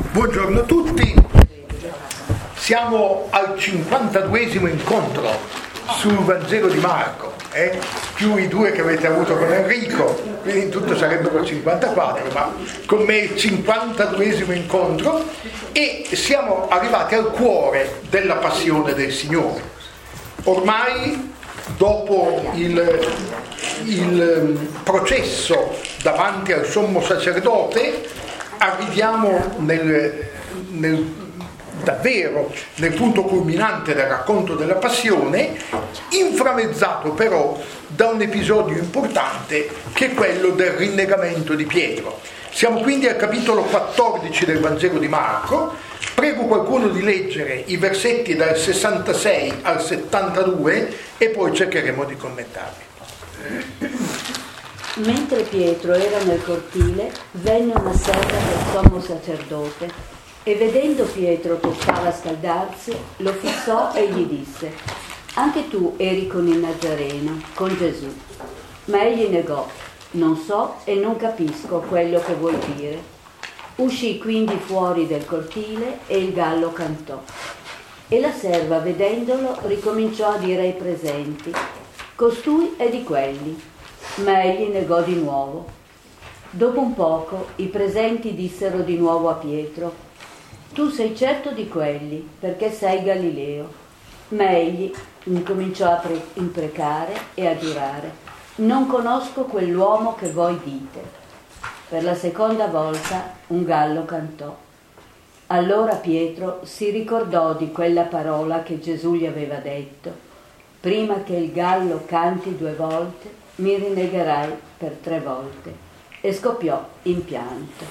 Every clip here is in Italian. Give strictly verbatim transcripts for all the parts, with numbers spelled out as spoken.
Buongiorno a tutti, siamo al cinquantaduesimo incontro sul Vangelo di Marco, eh? più i due che avete avuto con Enrico, quindi in tutto sarebbero cinquantaquattro, ma con me il cinquantaduesimo incontro e siamo arrivati al cuore della passione del Signore. Ormai dopo il, il processo davanti al sommo sacerdote arriviamo nel, nel, davvero nel punto culminante del racconto della passione, inframezzato però da un episodio importante che è quello del rinnegamento di Pietro. Siamo quindi al capitolo quattordici del Vangelo di Marco. Prego qualcuno di leggere i versetti dal sessantasei al settantadue e poi cercheremo di commentarli. Mentre Pietro era nel cortile, venne una serva del sommo sacerdote e vedendo Pietro che stava a scaldarsi, lo fissò e gli disse: «Anche tu eri con il Nazareno, con Gesù». Ma egli negò: «Non so e non capisco quello che vuoi dire». Uscì quindi fuori del cortile e il gallo cantò. E la serva, vedendolo, ricominciò a dire ai presenti: «Costui è di quelli». Ma egli negò di nuovo. Dopo un poco i presenti dissero di nuovo a Pietro: «Tu sei certo di quelli, perché sei Galileo». Ma egli incominciò a pre- imprecare e a giurare: «Non conosco quell'uomo che voi dite». Per la seconda volta un gallo cantò. Allora Pietro si ricordò di quella parola che Gesù gli aveva detto: «Prima che il gallo canti due volte, mi rinnegherai per tre volte», e scoppiò in pianto.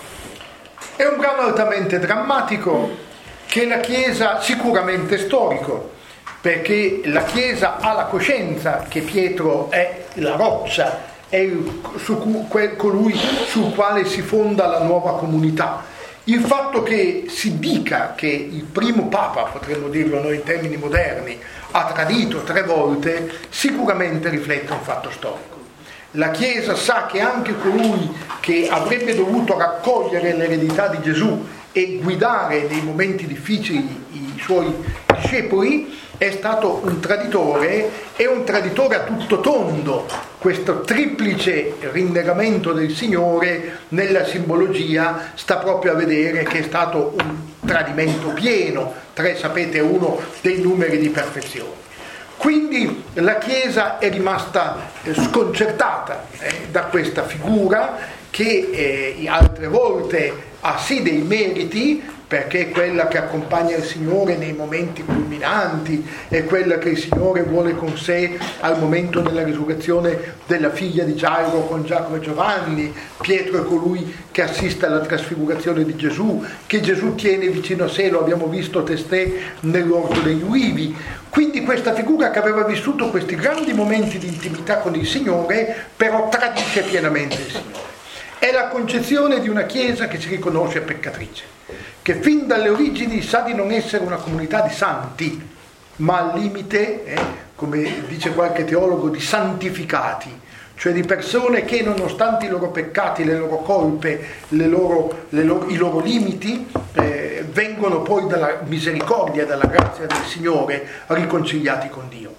È un brano altamente drammatico che la Chiesa, sicuramente storico, perché la Chiesa ha la coscienza che Pietro è la roccia, è il, su, colui sul quale si fonda la nuova comunità. Il fatto che si dica che il primo Papa, potremmo dirlo noi in termini moderni, ha tradito tre volte, sicuramente riflette un fatto storico. La Chiesa sa che anche colui che avrebbe dovuto raccogliere l'eredità di Gesù e guidare nei momenti difficili i suoi discepoli è stato un traditore e un traditore a tutto tondo. Questo triplice rinnegamento del Signore nella simbologia sta proprio a vedere che è stato un tradimento pieno. Tre, sapete, è uno dei numeri di perfezione. Quindi la Chiesa è rimasta sconcertata eh, da questa figura che eh, altre volte ha sì dei meriti, perché è quella che accompagna il Signore nei momenti culminanti, è quella che il Signore vuole con sé al momento della risurrezione della figlia di Gairo con Giacomo e Giovanni. Pietro è colui che assiste alla trasfigurazione di Gesù, che Gesù tiene vicino a sé, lo abbiamo visto testè nell'orto degli ulivi. Quindi questa figura che aveva vissuto questi grandi momenti di intimità con il Signore, però tradisce pienamente il Signore. È la concezione di una Chiesa che si riconosce peccatrice, che fin dalle origini sa di non essere una comunità di santi, ma al limite, eh, come dice qualche teologo, di santificati, cioè di persone che nonostante i loro peccati, le loro colpe, le loro, le loro, i loro limiti, eh, vengono poi dalla misericordia e dalla grazia del Signore riconciliati con Dio.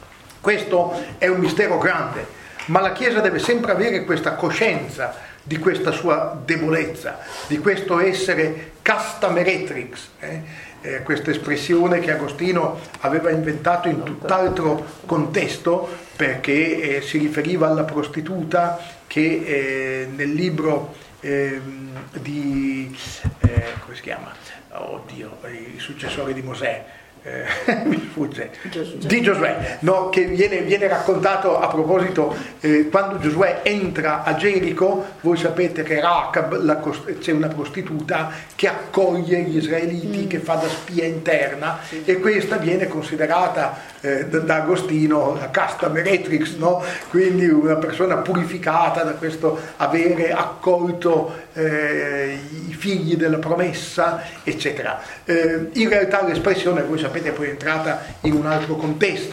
Questo è un mistero grande, ma la Chiesa deve sempre avere questa coscienza di questa sua debolezza, di questo essere casta meretrix, eh? Eh, questa espressione che Agostino aveva inventato in tutt'altro contesto, perché eh, si riferiva alla prostituta che eh, nel libro eh, di eh, come si chiama? Oddio, il successore di Mosè, Eh, mi sfugge, di Giosuè, no, che viene, viene raccontato a proposito eh, quando Giosuè entra a Gerico. Voi sapete che Rachab, la, c'è una prostituta che accoglie gli israeliti, mm. che fa da spia interna, sì. E questa viene considerata eh, da, da Agostino la casta meretrix, no? Quindi una persona purificata da questo avere accolto eh, i figli della promessa, eccetera. Eh, in realtà l'espressione, voi sapete, è poi entrata in un altro contesto.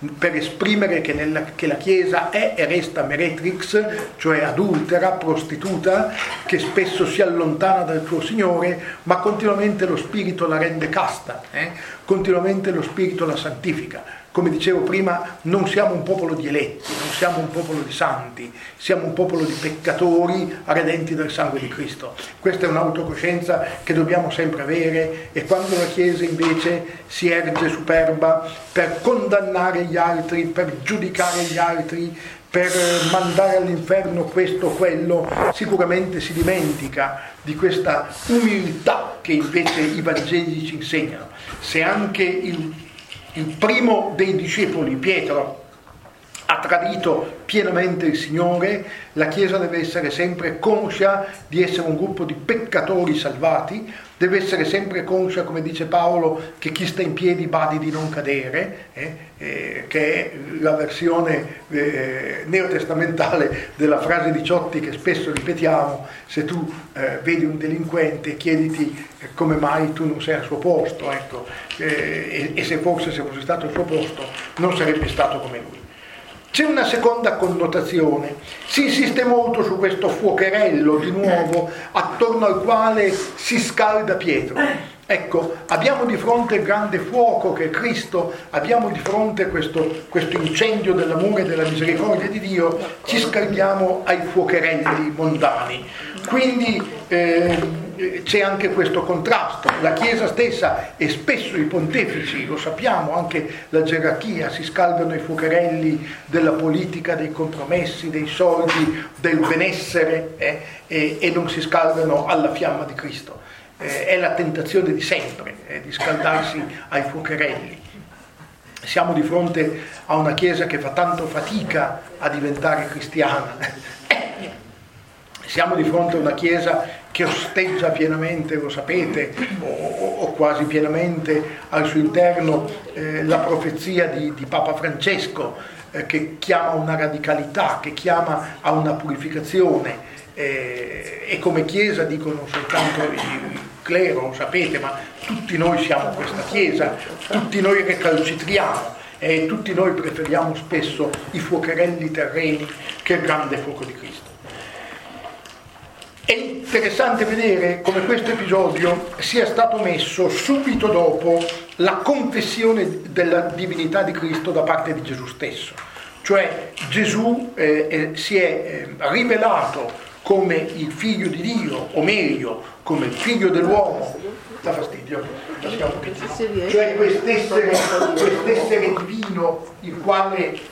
per esprimere che, nella, che la Chiesa è e resta meretrix, cioè adultera, prostituta, che spesso si allontana dal suo Signore, ma continuamente lo Spirito la rende casta, eh? continuamente lo Spirito la santifica. Come dicevo prima, non siamo un popolo di eletti, non siamo un popolo di santi, siamo un popolo di peccatori redenti dal sangue di Cristo. Questa è un'autocoscienza che dobbiamo sempre avere, e quando la Chiesa invece si erge superba per condannare gli altri, per giudicare gli altri, per mandare all'inferno questo o quello, sicuramente si dimentica di questa umiltà che invece i Vangeli ci insegnano. Se anche il Il primo dei discepoli, Pietro, ha tradito pienamente il Signore, la Chiesa deve essere sempre conscia di essere un gruppo di peccatori salvati, deve essere sempre conscia, come dice Paolo, che chi sta in piedi badi di non cadere, eh, eh, che è la versione eh, neotestamentale della frase di Ciotti che spesso ripetiamo: se tu eh, vedi un delinquente chiediti eh, come mai tu non sei al suo posto, ecco, eh, e, e se forse se fosse stato al suo posto non sarebbe stato come lui. C'è una seconda connotazione, si insiste molto su questo fuocherello di nuovo attorno al quale si scalda Pietro. Ecco, abbiamo di fronte il grande fuoco che è Cristo, abbiamo di fronte questo, questo incendio dell'amore e della misericordia di Dio, ci scaldiamo ai fuocherelli mondani. Quindi eh, c'è anche questo contrasto. La Chiesa stessa e spesso i pontefici, lo sappiamo, anche la gerarchia, si scaldano ai fuocherelli della politica, dei compromessi, dei soldi, del benessere eh, e, e non si scaldano alla fiamma di Cristo. Eh, è la tentazione di sempre, eh, di scaldarsi ai fuocherelli. Siamo di fronte a una Chiesa che fa tanto fatica a diventare cristiana. Siamo di fronte a una Chiesa che osteggia pienamente, lo sapete, o, o quasi pienamente al suo interno eh, la profezia di, di Papa Francesco, eh, che chiama a una radicalità, che chiama a una purificazione, eh, e come Chiesa dicono soltanto il clero, lo sapete, ma tutti noi siamo questa Chiesa, tutti noi recalcitriamo e tutti noi preferiamo spesso i fuocherelli terreni che il grande fuoco di Cristo. È interessante vedere come questo episodio sia stato messo subito dopo la confessione della divinità di Cristo da parte di Gesù stesso. Cioè Gesù eh, eh, si è eh, rivelato come il figlio di Dio, o meglio, come il figlio dell'uomo. Da fastidio? Cioè quest'essere, quest'essere divino, il quale...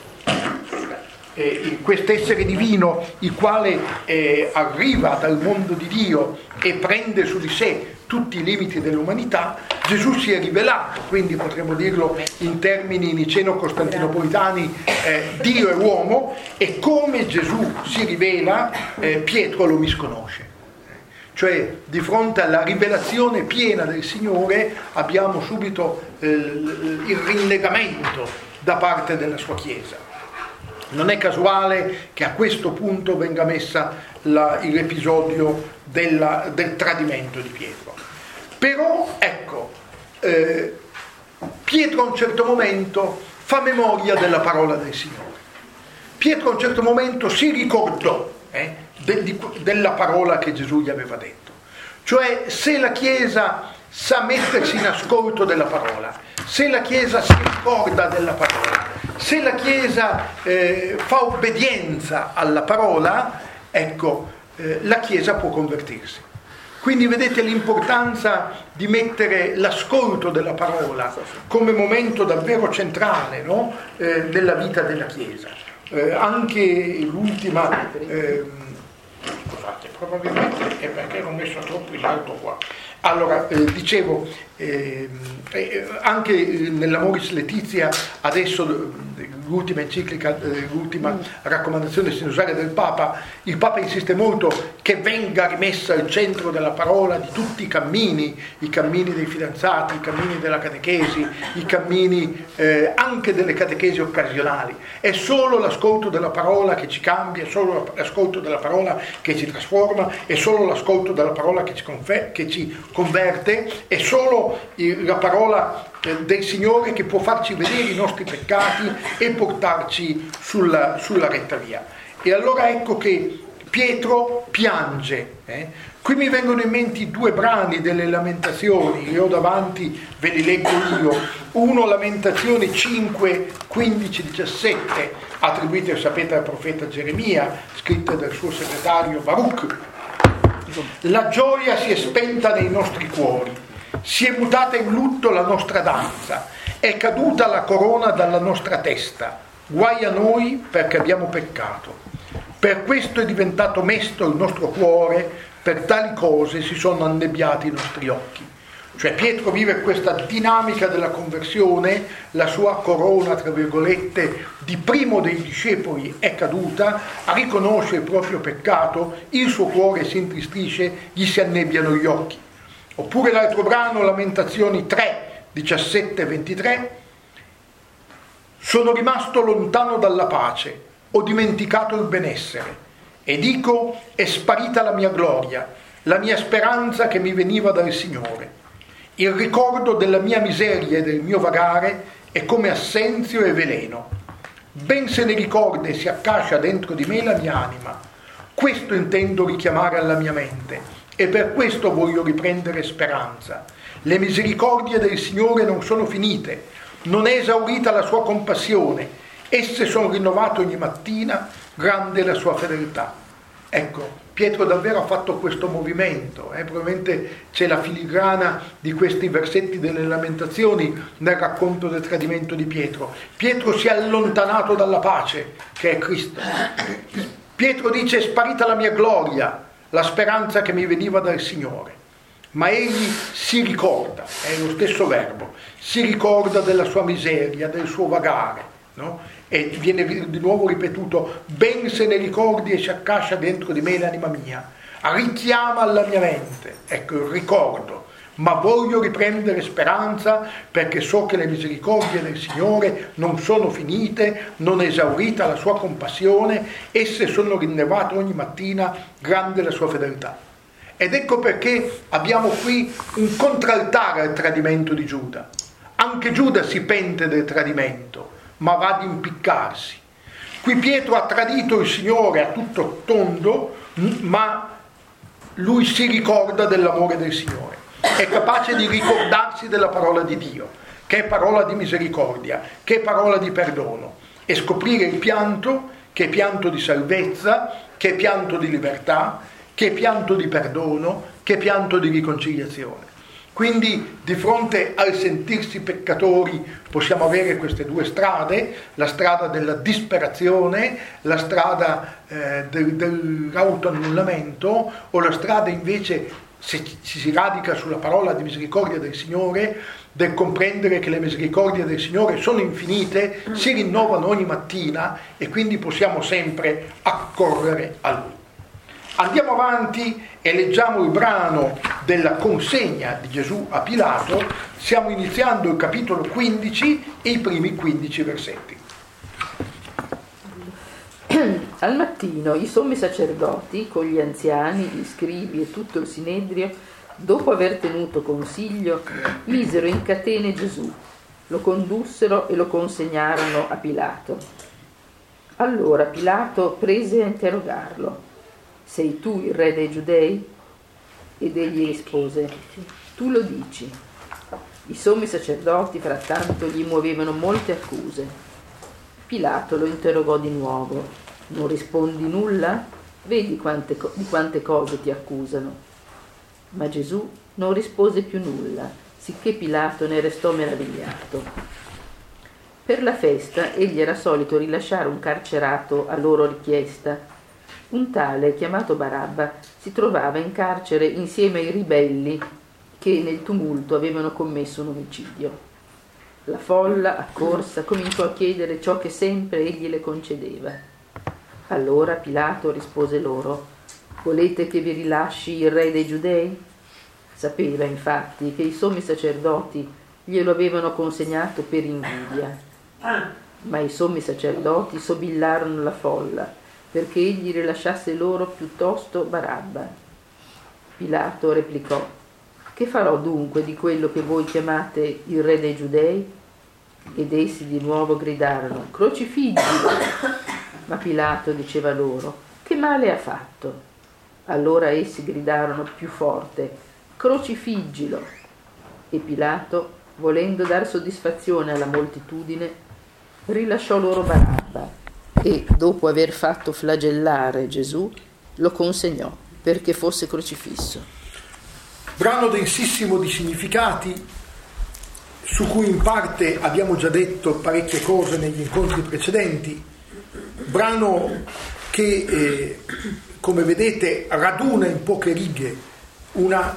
Eh, quest'essere divino il quale eh, arriva dal mondo di Dio e prende su di sé tutti i limiti dell'umanità. Gesù si è rivelato, quindi potremmo dirlo in termini niceno-costantinopolitani, eh, Dio è uomo, e come Gesù si rivela eh, Pietro lo misconosce. Cioè di fronte alla rivelazione piena del Signore abbiamo subito eh, il rinnegamento da parte della sua Chiesa. Non è casuale che a questo punto venga messa la, l'episodio della, del tradimento di Pietro. Però, ecco, eh, Pietro a un certo momento fa memoria della parola del Signore. Pietro a un certo momento si ricordò eh, de, di, della parola che Gesù gli aveva detto. Cioè, se la Chiesa sa mettersi in ascolto della parola, se la Chiesa si ricorda della parola, se la Chiesa eh, fa obbedienza alla parola, ecco, eh, la Chiesa può convertirsi. Quindi vedete l'importanza di mettere l'ascolto della parola come momento davvero centrale, no? eh, della vita della Chiesa. Eh, anche l'ultima, eh, scusate, probabilmente è perché l'ho messo troppo in alto qua. Allora, eh, dicevo, eh, eh, anche nell'Amoris Laetitia, adesso l'ultima enciclica, eh, l'ultima raccomandazione sinodale del Papa, il Papa insiste molto che venga rimessa al centro della parola di tutti i cammini, i cammini dei fidanzati, i cammini della catechesi, i cammini eh, anche delle catechesi occasionali. È solo l'ascolto della parola che ci cambia, è solo l'ascolto della parola che ci trasforma. trasforma, è solo l'ascolto della parola che ci, confer- che ci converte, è solo il, la parola eh, del Signore che può farci vedere i nostri peccati e portarci sulla, sulla retta via. E allora ecco che Pietro piange. Eh? Qui mi vengono in mente due brani delle Lamentazioni, li ho davanti, ve li leggo io. Uno, Lamentazioni cinque, quindici, diciassette, attribuite, sapete, al profeta Geremia, scritte dal suo segretario Baruch. La gioia si è spenta nei nostri cuori, si è mutata in lutto la nostra danza, è caduta la corona dalla nostra testa. Guai a noi perché abbiamo peccato. Per questo è diventato mesto il nostro cuore, per tali cose si sono annebbiati i nostri occhi. Cioè Pietro vive questa dinamica della conversione, la sua corona, tra virgolette, di primo dei discepoli è caduta, riconosce il proprio peccato, il suo cuore si intristisce, gli si annebbiano gli occhi. Oppure l'altro brano, Lamentazioni tre, diciassette e ventitré, sono rimasto lontano dalla pace, ho dimenticato il benessere. E dico, è sparita la mia gloria, la mia speranza che mi veniva dal Signore. Il ricordo della mia miseria e del mio vagare è come assenzio e veleno. Ben se ne ricorda e si accascia dentro di me la mia anima. Questo intendo richiamare alla mia mente e per questo voglio riprendere speranza. Le misericordie del Signore non sono finite, non è esaurita la sua compassione. Esse sono rinnovate ogni mattina, grande la sua fedeltà. Ecco, Pietro davvero ha fatto questo movimento, eh? Probabilmente c'è la filigrana di questi versetti delle Lamentazioni nel racconto del tradimento di Pietro. Pietro si è allontanato dalla pace, che è Cristo. Pietro dice, è sparita la mia gloria, la speranza che mi veniva dal Signore. Ma egli si ricorda, è lo stesso verbo, si ricorda della sua miseria, del suo vagare, no? E viene di nuovo ripetuto, ben se ne ricordi e si accascia dentro di me l'anima mia, richiama alla mia mente, ecco il ricordo, ma voglio riprendere speranza perché so che le misericordie del Signore non sono finite, non è esaurita la sua compassione, esse sono rinnovate ogni mattina, grande la sua fedeltà. Ed ecco perché abbiamo qui un contraltare al tradimento di Giuda. Anche Giuda si pente del tradimento, ma va ad impiccarsi. Qui Pietro ha tradito il Signore a tutto tondo, ma lui si ricorda dell'amore del Signore. È capace di ricordarsi della parola di Dio, che è parola di misericordia, che è parola di perdono, e scoprire il pianto, che è pianto di salvezza, che è pianto di libertà, che è pianto di perdono, che è pianto di riconciliazione. Quindi di fronte al sentirsi peccatori possiamo avere queste due strade, la strada della disperazione, la strada eh, del, dell'autoannullamento, o la strada invece, se ci si radica sulla parola di misericordia del Signore, del comprendere che le misericordie del Signore sono infinite, si rinnovano ogni mattina e quindi possiamo sempre accorrere a Lui. Andiamo avanti e leggiamo il brano della consegna di Gesù a Pilato. Stiamo iniziando il capitolo quindici e i primi quindici versetti. Al mattino i sommi sacerdoti, con gli anziani, gli scribi e tutto il sinedrio, dopo aver tenuto consiglio, misero in catene Gesù, lo condussero e lo consegnarono a Pilato. Allora Pilato prese a interrogarlo: sei tu il re dei Giudei? Ed egli rispose: tu lo dici. I sommi sacerdoti frattanto gli muovevano molte accuse. Pilato lo interrogò di nuovo: non rispondi nulla? Vedi quante, di quante cose ti accusano. Ma Gesù non rispose più nulla, sicché Pilato ne restò meravigliato. Per la festa egli era solito rilasciare un carcerato a loro richiesta. Un tale, chiamato Barabba, si trovava in carcere insieme ai ribelli che nel tumulto avevano commesso un omicidio. La folla, accorsa, cominciò a chiedere ciò che sempre egli le concedeva. Allora Pilato rispose loro: volete che vi rilasci il re dei Giudei? Sapeva infatti che i sommi sacerdoti glielo avevano consegnato per invidia. Ma i sommi sacerdoti sobillarono la folla perché egli rilasciasse loro piuttosto Barabba. Pilato replicò: che farò dunque di quello che voi chiamate il re dei Giudei? Ed essi di nuovo gridarono: crocifiggilo! Ma Pilato diceva loro: che male ha fatto? Allora essi gridarono più forte: crocifiggilo! E Pilato, volendo dar soddisfazione alla moltitudine, rilasciò loro Barabba e, dopo aver fatto flagellare Gesù, lo consegnò perché fosse crocifisso. Brano densissimo di significati, su cui in parte abbiamo già detto parecchie cose negli incontri precedenti. Brano che, eh, come vedete, raduna in poche righe una,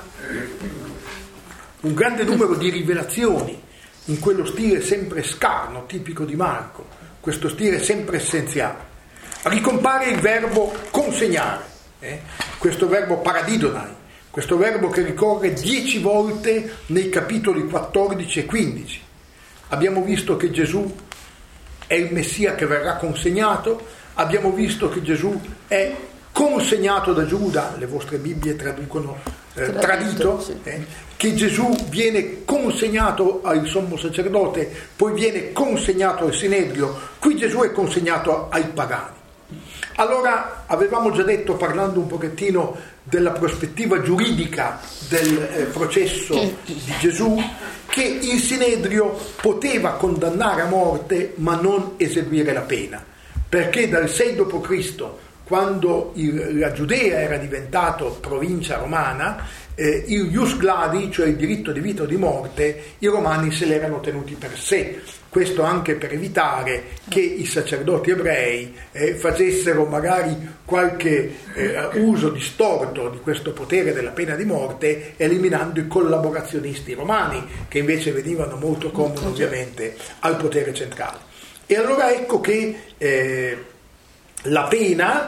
un grande numero di rivelazioni in quello stile sempre scarno, tipico di Marco, questo stile sempre essenziale. Ricompare il verbo consegnare, eh? questo verbo paradidonai, questo verbo che ricorre dieci volte nei capitoli quattordici e quindici. Abbiamo visto che Gesù è il Messia che verrà consegnato, abbiamo visto che Gesù è consegnato da Giuda, le vostre Bibbie traducono eh, tradito, sì. eh, che Gesù viene consegnato al sommo sacerdote, poi viene consegnato al Sinedrio, qui Gesù è consegnato ai pagani. Allora, avevamo già detto, parlando un pochettino della prospettiva giuridica del eh, processo di Gesù, che il Sinedrio poteva condannare a morte ma non eseguire la pena, perché dal sei dopo Cristo, quando il, la Giudea era diventato provincia romana, eh, il ius gladi, cioè il diritto di vita o di morte, i romani se l'erano tenuti per sé. Questo anche per evitare che i sacerdoti ebrei eh, facessero magari qualche eh, uso distorto di questo potere della pena di morte, eliminando i collaborazionisti romani, che invece venivano molto comodi ovviamente al potere centrale. E allora ecco che eh, la pena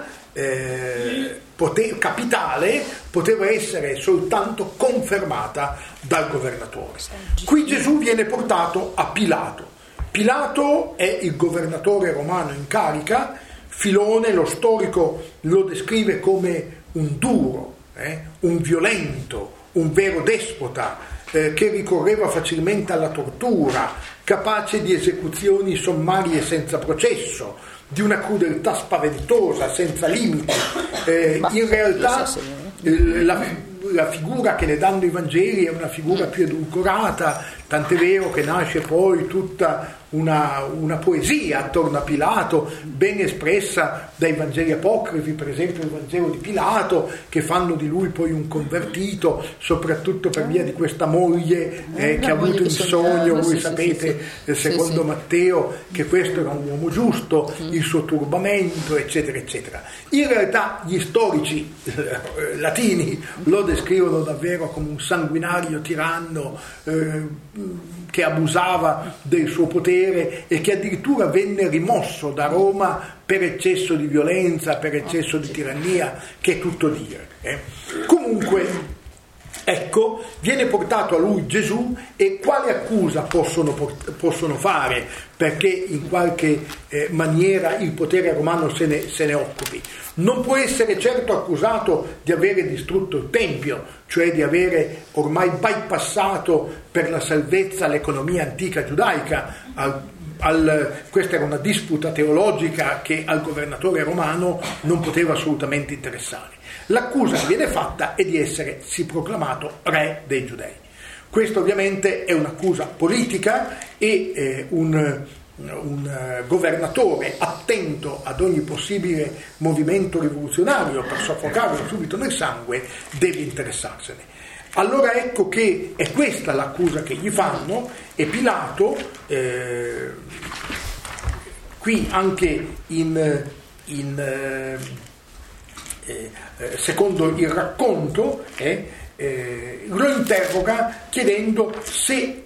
eh, pote- capitale poteva essere soltanto confermata dal governatore. Qui Gesù viene portato a Pilato. Pilato è il governatore romano in carica. Filone, lo storico, lo descrive come un duro, eh, un violento, un vero despota, eh, che ricorreva facilmente alla tortura, capace di esecuzioni sommarie senza processo, di una crudeltà spaventosa, senza limiti. Eh, in realtà eh, la, la figura che ne danno i Vangeli è una figura più edulcorata, tant'è vero che nasce poi tutta una, una poesia attorno a Pilato, ben espressa dai Vangeli apocrifi, per esempio il Vangelo di Pilato, che fanno di lui poi un convertito, soprattutto per via di questa moglie eh, che ha avuto il sogno, voi sapete, secondo Matteo, che questo era un uomo giusto, il suo turbamento, eccetera, eccetera. In realtà gli storici eh, latini lo descrivono davvero come un sanguinario tiranno eh, che abusava del suo potere e che addirittura venne rimosso da Roma per eccesso di violenza, per eccesso di tirannia, che è tutto dire. Eh. Comunque, ecco, viene portato a lui Gesù, e quale accusa possono, possono fare perché in qualche eh, maniera il potere romano se ne, se ne occupi? Non può essere certo accusato di avere distrutto il Tempio, cioè di avere ormai bypassato per la salvezza l'economia antica giudaica. Al, al, questa era una disputa teologica che al governatore romano non poteva assolutamente interessare. L'accusa che viene fatta è di essere si proclamato re dei Giudei. Questo ovviamente è un'accusa politica e eh, un, un governatore attento ad ogni possibile movimento rivoluzionario per soffocarlo subito nel sangue deve interessarsene. Allora ecco che è questa l'accusa che gli fanno, e Pilato eh, qui anche in, in eh, eh, secondo il racconto eh, eh, lo interroga chiedendo se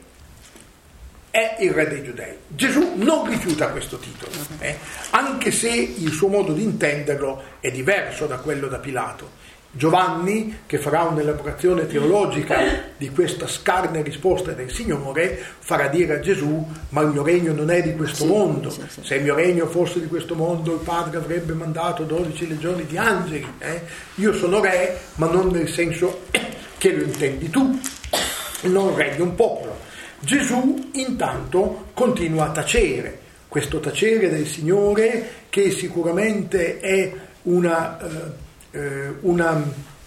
è il re dei Giudei. Gesù non rifiuta questo titolo, eh, anche se il suo modo di intenderlo è diverso da quello da Pilato. Giovanni, che farà un'elaborazione teologica di questa scarne risposta del Signore, farà dire a Gesù: ma il mio regno non è di questo sì, mondo, sì, sì. Se il mio regno fosse di questo mondo, il Padre avrebbe mandato dodici legioni di angeli. Eh? Io sono re, ma non nel senso che lo intendi tu, non regno un popolo. Gesù intanto continua a tacere, questo tacere del Signore, che sicuramente è una, eh, una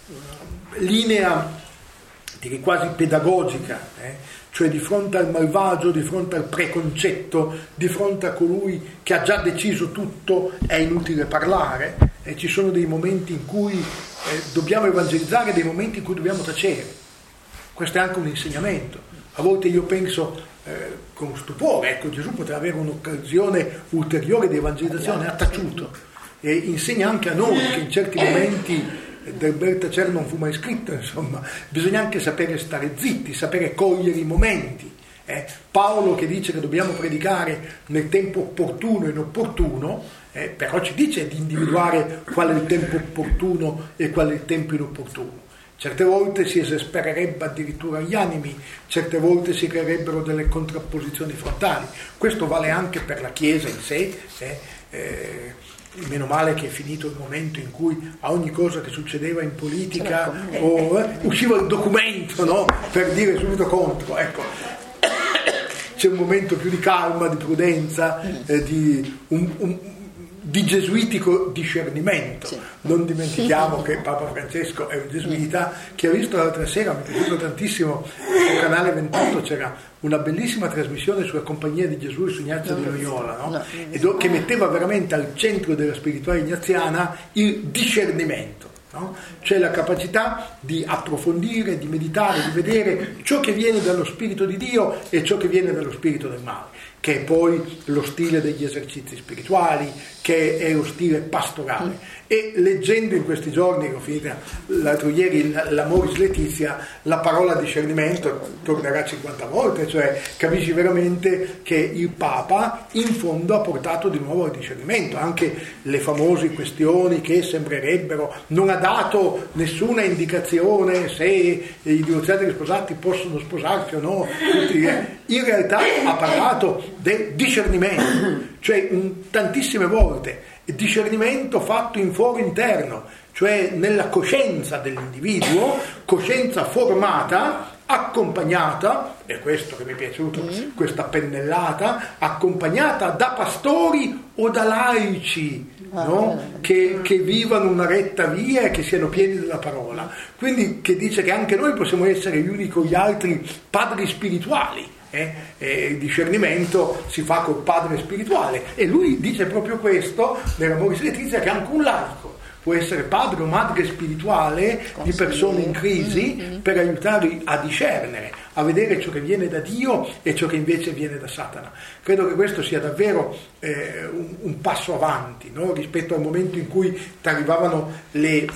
linea, direi quasi pedagogica, eh? Cioè di fronte al malvagio, di fronte al preconcetto, di fronte a colui che ha già deciso tutto, è inutile parlare, e ci sono dei momenti in cui eh, dobbiamo evangelizzare, dei momenti in cui dobbiamo tacere. Questo è anche un insegnamento. A volte io penso eh, con stupore, ecco, Gesù poteva avere un'occasione ulteriore di evangelizzazione, ha taciuto, e insegna anche a noi che in certi momenti del bel tacere non fu mai scritto, insomma, bisogna anche sapere stare zitti, sapere cogliere i momenti. Eh. Paolo, che dice che dobbiamo predicare nel tempo opportuno e inopportuno, eh, però ci dice di individuare qual è il tempo opportuno e qual è il tempo inopportuno. Certe volte si esaspererebbe addirittura gli animi, certe volte si creerebbero delle contrapposizioni frontali. Questo vale anche per la Chiesa in sé. Eh, eh, meno male che è finito il momento in cui a ogni cosa che succedeva in politica o, eh, usciva il documento, no? Per dire subito contro. Ecco. C'è un momento più di calma, di prudenza, eh, di un, un di gesuitico discernimento. Sì. Non dimentichiamo che Papa Francesco è un gesuita, che ha visto l'altra sera, mi è piaciuto tantissimo, sul canale ventotto c'era una bellissima trasmissione sulla Compagnia di Gesù e su Ignazio di Loyola, no? No. E do, che metteva veramente al centro della spiritualità ignaziana il discernimento, no? Cioè la capacità di approfondire, di meditare, di vedere ciò che viene dallo Spirito di Dio e ciò che viene dallo Spirito del male, che è poi lo stile degli esercizi spirituali, che è lo stile pastorale. E leggendo in questi giorni, che ho finito l'altro ieri, l'Amoris Laetitia, la parola discernimento tornerà cinquanta volte, cioè capisci veramente che il Papa in fondo ha portato di nuovo al discernimento, anche le famose questioni che sembrerebbero, non ha dato nessuna indicazione se i divorziati e gli sposati possono sposarsi o no, tutti, eh. In realtà ha parlato del discernimento, cioè un, tantissime volte discernimento fatto in foro interno, cioè nella coscienza dell'individuo, coscienza formata, accompagnata, è questo che mi è piaciuto, mm. questa pennellata, accompagnata da pastori o da laici, no? che, che vivano una retta via e che siano pieni della parola. Quindi che dice che anche noi possiamo essere gli uni con gli altri padri spirituali. Eh, eh, il discernimento si fa col padre spirituale, e lui dice proprio questo nell'Amoris Laetitia, che anche un laico può essere padre o madre spirituale di persone in crisi, mm-hmm. per aiutarli a discernere, a vedere ciò che viene da Dio e ciò che invece viene da Satana. Credo che questo sia davvero eh, un, un passo avanti, no? Rispetto al momento in cui ti arrivavano le,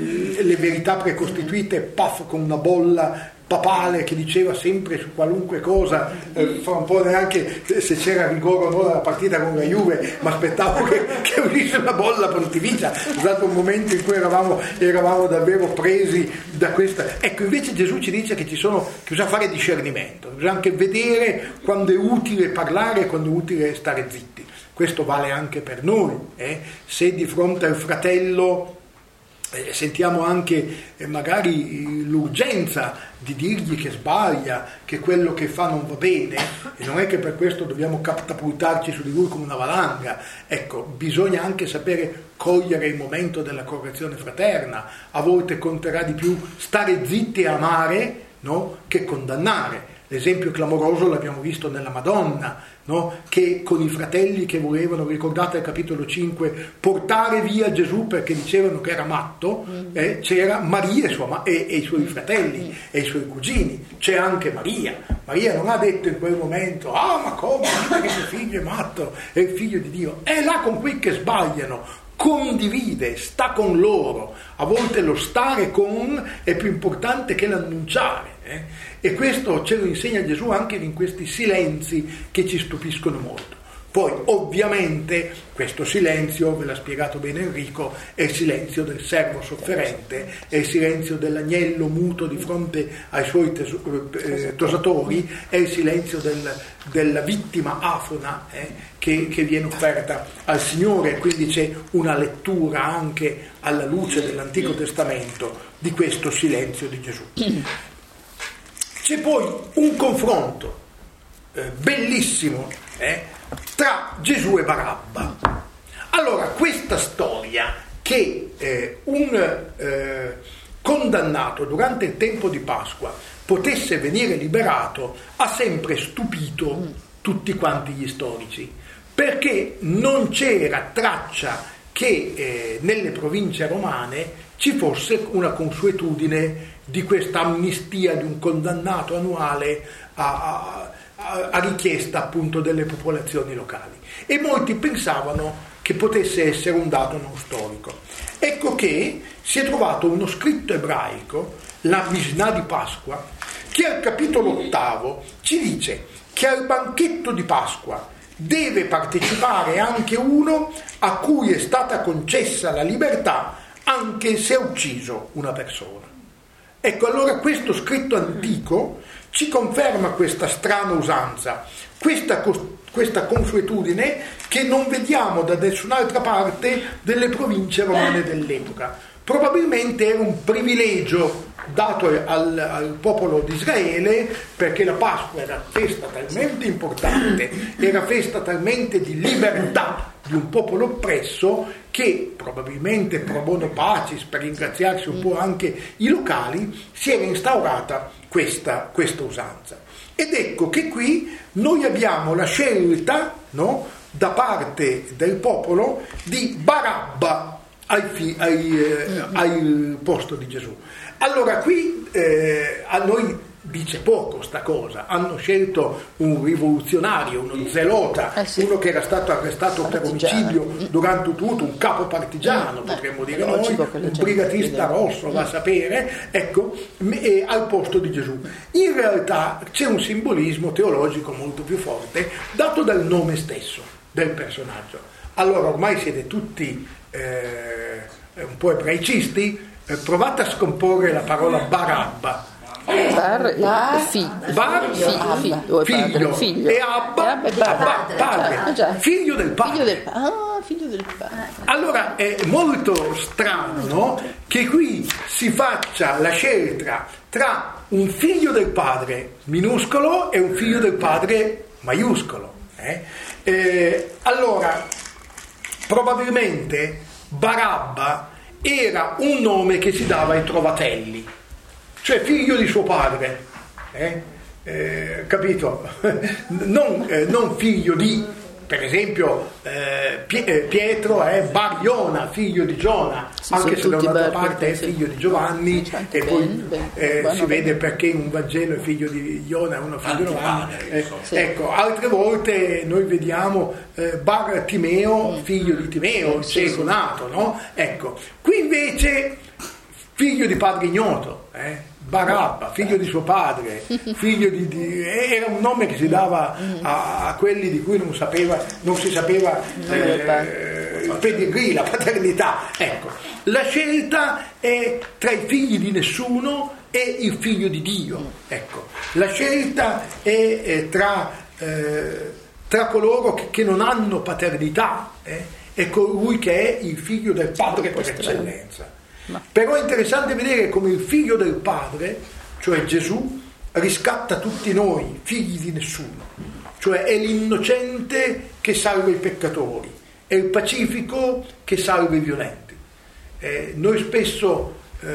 le verità precostituite, paf, con una bolla papale che diceva sempre su qualunque cosa, eh, fa un po' neanche se c'era rigore o no dalla partita con la Juve, ma aspettavo che, che uscisse una bolla pontificia. È stato un momento in cui eravamo, eravamo davvero presi da questa. Ecco, invece Gesù ci dice che ci sono, che bisogna fare discernimento, bisogna anche vedere quando è utile parlare e quando è utile stare zitti. Questo vale anche per noi, eh? Se di fronte al fratello Eh, sentiamo anche eh, magari l'urgenza di dirgli che sbaglia, che quello che fa non va bene, e non è che per questo dobbiamo catapultarci su di lui come una valanga. Ecco, bisogna anche sapere cogliere il momento della correzione fraterna. A volte conterà di più stare zitti e amare, no? Che condannare. L'esempio clamoroso l'abbiamo visto nella Madonna, no? Che con i fratelli che volevano, ricordate il capitolo cinque, portare via Gesù perché dicevano che era matto, eh, c'era Maria e, sua ma- e, e i suoi fratelli e i suoi cugini, c'è anche Maria. Maria non ha detto in quel momento: ah, ma come, che mio figlio è matto, è il figlio di Dio. È là con quei che sbagliano, condivide, sta con loro. A volte lo stare con è più importante che l'annunciare, eh? E questo ce lo insegna Gesù anche in questi silenzi che ci stupiscono molto. Poi ovviamente questo silenzio, ve l'ha spiegato bene Enrico, è il silenzio del servo sofferente, è il silenzio dell'agnello muto di fronte ai suoi teso- eh, tosatori, è il silenzio del, della vittima afona eh, che, che viene offerta al Signore. Quindi c'è una lettura anche alla luce dell'Antico Testamento di questo silenzio di Gesù. C'è poi un confronto eh, bellissimo eh, tra Gesù e Barabba. Allora, questa storia che eh, un eh, condannato durante il tempo di Pasqua potesse venire liberato ha sempre stupito tutti quanti gli storici, perché non c'era traccia che eh, nelle province romane ci fosse una consuetudine di questa amnistia di un condannato annuale a, a, a richiesta appunto delle popolazioni locali, e molti pensavano che potesse essere un dato non storico. Ecco che si è trovato uno scritto ebraico, la Mishnah di Pasqua, che al capitolo ottavo ci dice che al banchetto di Pasqua deve partecipare anche uno a cui è stata concessa la libertà anche se ha ucciso una persona. Ecco, allora questo scritto antico ci conferma questa strana usanza, questa, questa consuetudine che non vediamo da nessun'altra parte delle province romane dell'epoca. Probabilmente era un privilegio dato al, al popolo di Israele, perché la Pasqua era festa talmente importante, era festa talmente di libertà di un popolo oppresso, che probabilmente pro bono pacis, per ringraziarsi un po' anche i locali, si era instaurata questa, questa usanza. Ed ecco che qui noi abbiamo la scelta, no, da parte del popolo di Barabba ai, fi, ai, eh, al posto di Gesù. Allora qui eh, a noi dice poco sta cosa. Hanno scelto un rivoluzionario, uno zelota, eh sì. uno che era stato arrestato per omicidio durante tutto, un capo partigiano, mm, potremmo eh, dire noi, un brigatista rosso, va a sapere, ecco, e, al posto di Gesù. In realtà c'è un simbolismo teologico molto più forte dato dal nome stesso del personaggio. Allora ormai siete tutti eh, un po' ebraicisti, eh, provate a scomporre la parola Barabba. Bar, Bar, figlio, bar, figlio, figlio, figlio, figlio. E Abba, Abba, padre, padre, ah, già. figlio del padre. Figlio del, ah, figlio del padre. Allora è molto strano, no, che qui si faccia la scelta tra un figlio del padre minuscolo e un figlio del padre maiuscolo. Eh? Eh, allora, probabilmente Barabba era un nome che si dava ai trovatelli, cioè figlio di suo padre, eh? Eh, capito? non, eh, non figlio di, per esempio, eh, Pietro è Bar-Iona, figlio di Giona, sì, anche se da un'altra parte è figlio di Giovanni, e poi ben, eh, ben, si ben, vede perché in un Vangelo è figlio di Iona e uno figlio di Giovanni. Eh, sì. Ecco, altre volte noi vediamo eh, Bar-Timeo, mm. figlio di Timeo, sì, cieco sì, nato, no? Ecco, qui invece figlio di padre ignoto, eh? Barabba, figlio di suo padre, figlio di, di, era un nome che si dava a, a quelli di cui non sapeva, non si sapeva eh, il pedigree, la paternità. Ecco, la scelta è tra i figli di nessuno e il figlio di Dio. Ecco, la scelta è, è tra, eh, tra coloro che, che non hanno paternità eh, e colui che è il figlio del padre per eccellenza. Ma. Però è interessante vedere come il figlio del padre, cioè Gesù, riscatta tutti noi, figli di nessuno, cioè è l'innocente che salva i peccatori, è il pacifico che salva i violenti. Eh, noi spesso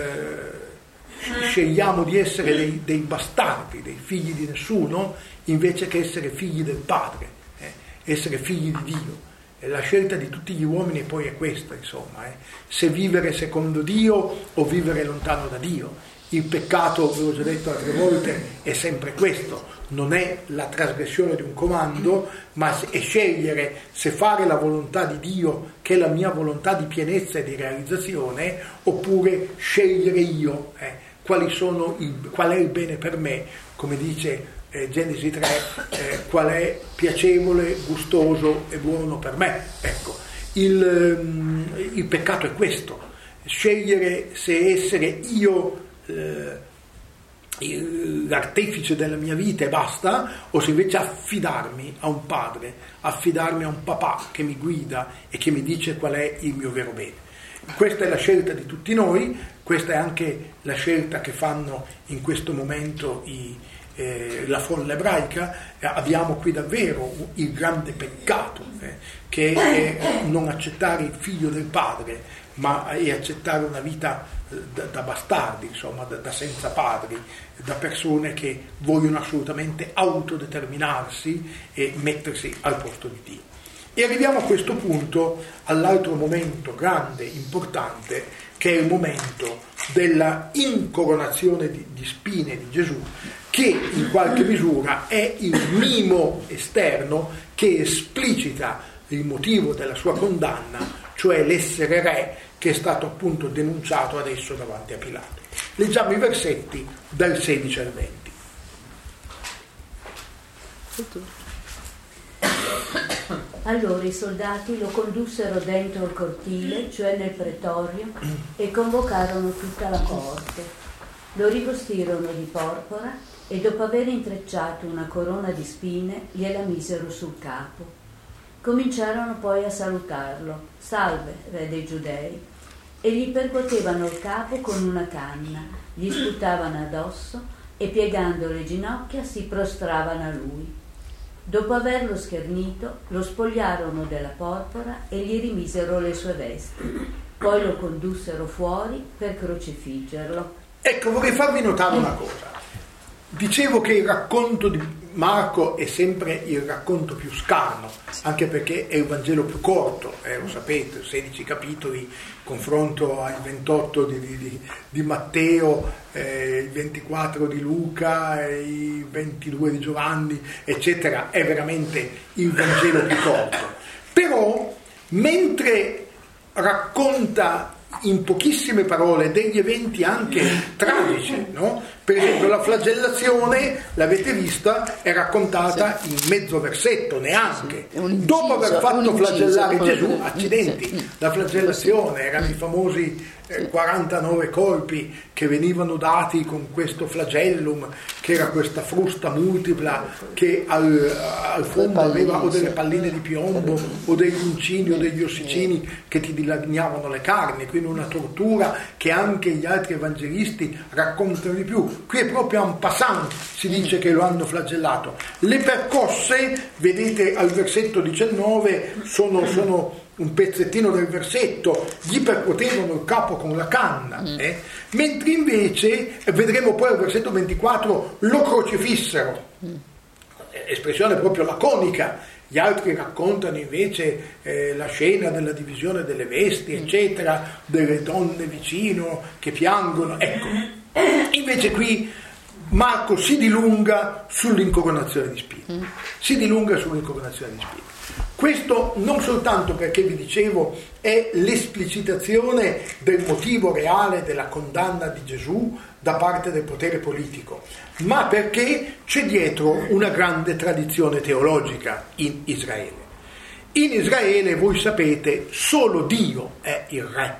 eh, scegliamo di essere dei, dei bastardi, dei figli di nessuno, invece che essere figli del padre, eh, essere figli di Dio. La scelta di tutti gli uomini poi è questa, insomma, eh. se vivere secondo Dio o vivere lontano da Dio. Il peccato, ve l'ho già detto altre volte, è sempre questo, non è la trasgressione di un comando, ma è scegliere se fare la volontà di Dio, che è la mia volontà di pienezza e di realizzazione, oppure scegliere io eh, quali sono il, qual è il bene per me, come dice eh, Genesi tre, eh, qual è piacevole, gustoso e buono per me. Ecco, il, il peccato è questo, scegliere se essere io eh, l'artefice della mia vita e basta, o se invece affidarmi a un padre, affidarmi a un papà che mi guida e che mi dice qual è il mio vero bene. Questa è la scelta di tutti noi, questa è anche la scelta che fanno in questo momento i, eh, la folla ebraica. Eh, abbiamo qui davvero il grande peccato, eh, che è non accettare il figlio del padre, ma è accettare una vita da, da bastardi, insomma, da, da senza padri, da persone che vogliono assolutamente autodeterminarsi e mettersi al posto di Dio. E arriviamo a questo punto all'altro momento grande, importante, che è il momento della incoronazione di, di spine di Gesù, che in qualche misura è il mimo esterno che esplicita il motivo della sua condanna, cioè l'essere re, che è stato appunto denunciato adesso davanti a Pilato. Leggiamo i versetti dal sedici al venti. Allora i soldati lo condussero dentro il cortile, cioè nel pretorio, e convocarono tutta la corte. Lo rivestirono di porpora e dopo aver intrecciato una corona di spine gliela misero sul capo. Cominciarono poi a salutarlo: «Salve, re dei Giudei!» e gli percuotevano il capo con una canna, gli sputavano addosso e piegando le ginocchia si prostravano a lui. Dopo averlo schernito, lo spogliarono della porpora e gli rimisero le sue vesti. Poi lo condussero fuori per crocifiggerlo. Ecco, vorrei farvi notare una cosa. Dicevo che il racconto di Marco è sempre il racconto più scarno, anche perché è il Vangelo più corto, eh, lo sapete, sedici capitoli, confronto ai ventotto di, di, di Matteo, eh, i ventiquattro di Luca, eh, i ventidue di Giovanni, eccetera, è veramente il Vangelo più corto. Però, mentre racconta in pochissime parole degli eventi anche tragici, no? Per esempio la flagellazione, l'avete vista, è raccontata sì. in mezzo versetto, neanche. Sì, sì. Dopo aver fatto flagellare Gesù, accidenti, la flagellazione erano i famosi eh, quarantanove colpi che venivano dati con questo flagellum, che era questa frusta multipla che al, al fondo aveva o delle palline di piombo o degli uncini o degli ossicini che ti dilaniavano le carni, quindi una tortura che anche gli altri evangelisti raccontano di più. Qui è proprio en passant, si dice che lo hanno flagellato. Le percosse, vedete al versetto diciannove, sono, sono un pezzettino del versetto, gli percuotevano il capo con la canna, eh? Mentre invece, vedremo poi al versetto ventiquattro, lo crocifissero, espressione proprio laconica. Gli altri raccontano invece eh, la scena della divisione delle vesti, eccetera, delle donne vicino che piangono, ecco. Invece qui Marco si dilunga sull'incoronazione di spine, si dilunga sull'incoronazione di spine. Questo non soltanto perché, vi dicevo, è l'esplicitazione del motivo reale della condanna di Gesù da parte del potere politico, ma perché c'è dietro una grande tradizione teologica in Israele. In Israele, voi sapete, solo Dio è il re.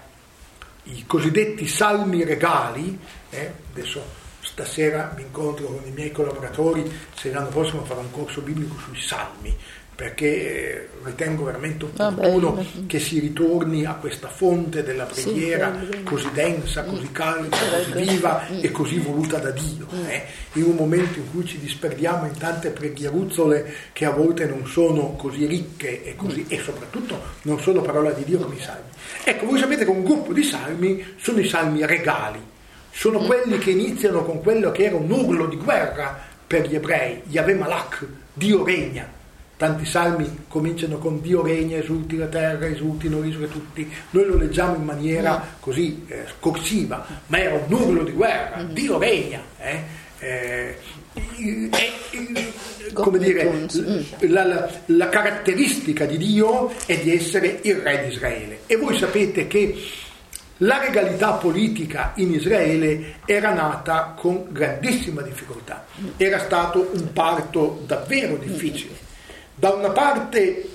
I cosiddetti salmi regali, eh, adesso stasera mi incontro con i miei collaboratori, se l'anno prossimo farò un corso biblico sui salmi, perché ritengo veramente opportuno ah, che si ritorni a questa fonte della preghiera sì, così densa, così calda, così viva e così voluta da Dio, eh? In un momento in cui ci disperdiamo in tante preghieruzzole che a volte non sono così ricche e, così, e soprattutto non sono parola di Dio come i salmi. Ecco, voi sapete che un gruppo di salmi sono i salmi regali, sono quelli che iniziano con quello che era un urlo di guerra per gli ebrei, Yahweh Malach, Dio regna. Tanti salmi cominciano con Dio regna, esulti la terra, esultino l'Israele tutti. Noi lo leggiamo in maniera così eh, corsiva, ma era un urlo di guerra, Dio regna. Eh? Eh, eh, eh, come dire, la, la, la caratteristica di Dio è di essere il re di Israele. E voi sapete che La regalità politica in Israele era nata con grandissima difficoltà, era stato un parto davvero difficile. Da una parte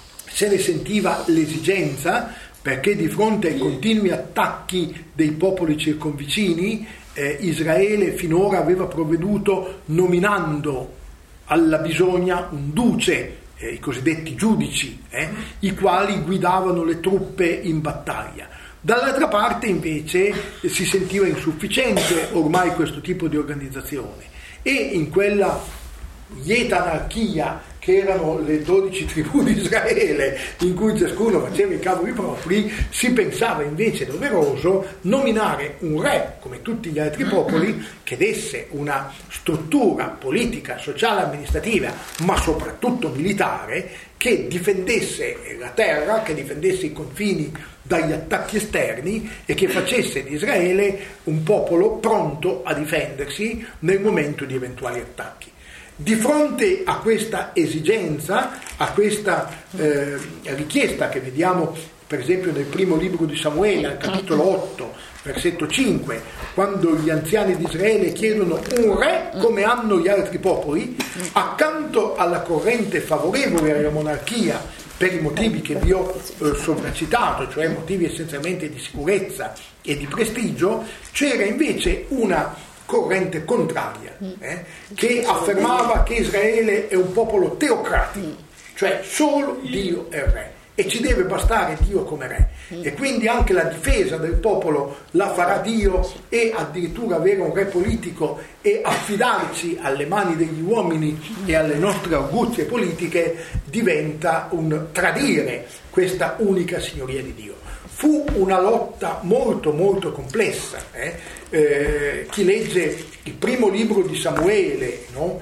se ne sentiva l'esigenza, perché di fronte ai continui attacchi dei popoli circonvicini, eh, Israele finora aveva provveduto nominando alla bisogna un duce, eh, i cosiddetti giudici, eh, i quali guidavano le truppe in battaglia. Dall'altra parte invece si sentiva insufficiente ormai questo tipo di organizzazione, e in quella lieta anarchia che erano le dodici tribù di Israele, in cui ciascuno faceva i cavoli propri, si pensava invece doveroso nominare un re, come tutti gli altri popoli, che desse una struttura politica, sociale, amministrativa, ma soprattutto militare, che difendesse la terra, che difendesse i confini dagli attacchi esterni e che facesse di Israele un popolo pronto a difendersi nel momento di eventuali attacchi. Di fronte a questa esigenza, a questa eh, richiesta che vediamo per esempio nel primo libro di Samuele, al capitolo otto, versetto cinque, quando gli anziani di Israele chiedono un re come hanno gli altri popoli, accanto alla corrente favorevole alla monarchia per i motivi che vi ho eh, sovracitato, cioè motivi essenzialmente di sicurezza e di prestigio, c'era invece una corrente contraria, eh, che affermava che Israele è un popolo teocratico, cioè solo Dio è re e ci deve bastare Dio come re, e quindi anche la difesa del popolo la farà Dio, e addirittura avere un re politico e affidarci alle mani degli uomini e alle nostre arguzie politiche diventa un tradire questa unica signoria di Dio. Fu una lotta molto molto complessa. Eh? Eh, chi legge il primo libro di Samuele, no?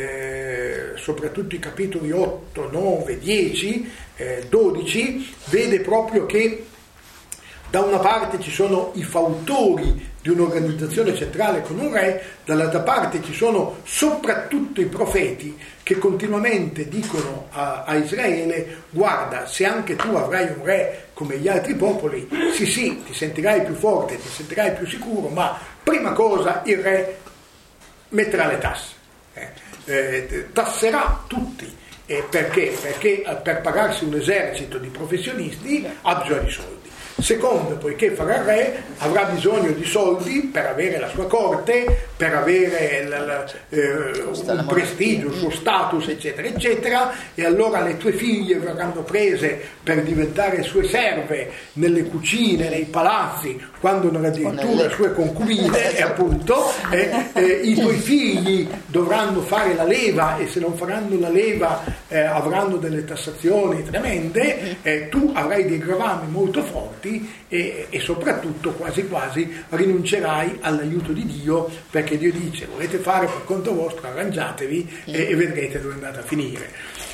eh, soprattutto i capitoli otto, nove, dieci, eh, dodici, vede proprio che da una parte ci sono i fautori di un'organizzazione centrale con un re, dall'altra parte ci sono soprattutto i profeti che continuamente dicono a, a Israele: guarda, se anche tu avrai un re come gli altri popoli, sì sì, ti sentirai più forte, ti sentirai più sicuro, ma prima cosa il re metterà le tasse, eh, eh, tasserà tutti. Eh, perché? Perché per pagarsi un esercito di professionisti ha bisogno di soldi. Secondo, poiché farà il re, avrà bisogno di soldi per avere la sua corte, per avere la, la, eh, un prestigio, il suo status, eccetera, eccetera, e allora le tue figlie verranno prese per diventare sue serve nelle cucine, nei palazzi, quando non addirittura sue concubine, e appunto eh, eh, i tuoi figli dovranno fare la leva, e se non faranno la leva eh, avranno delle tassazioni tremende, eh, tu avrai dei gravami molto forti. E, e soprattutto quasi quasi rinuncerai all'aiuto di Dio, perché Dio dice: volete fare per conto vostro, arrangiatevi e, e vedrete dove andate a finire.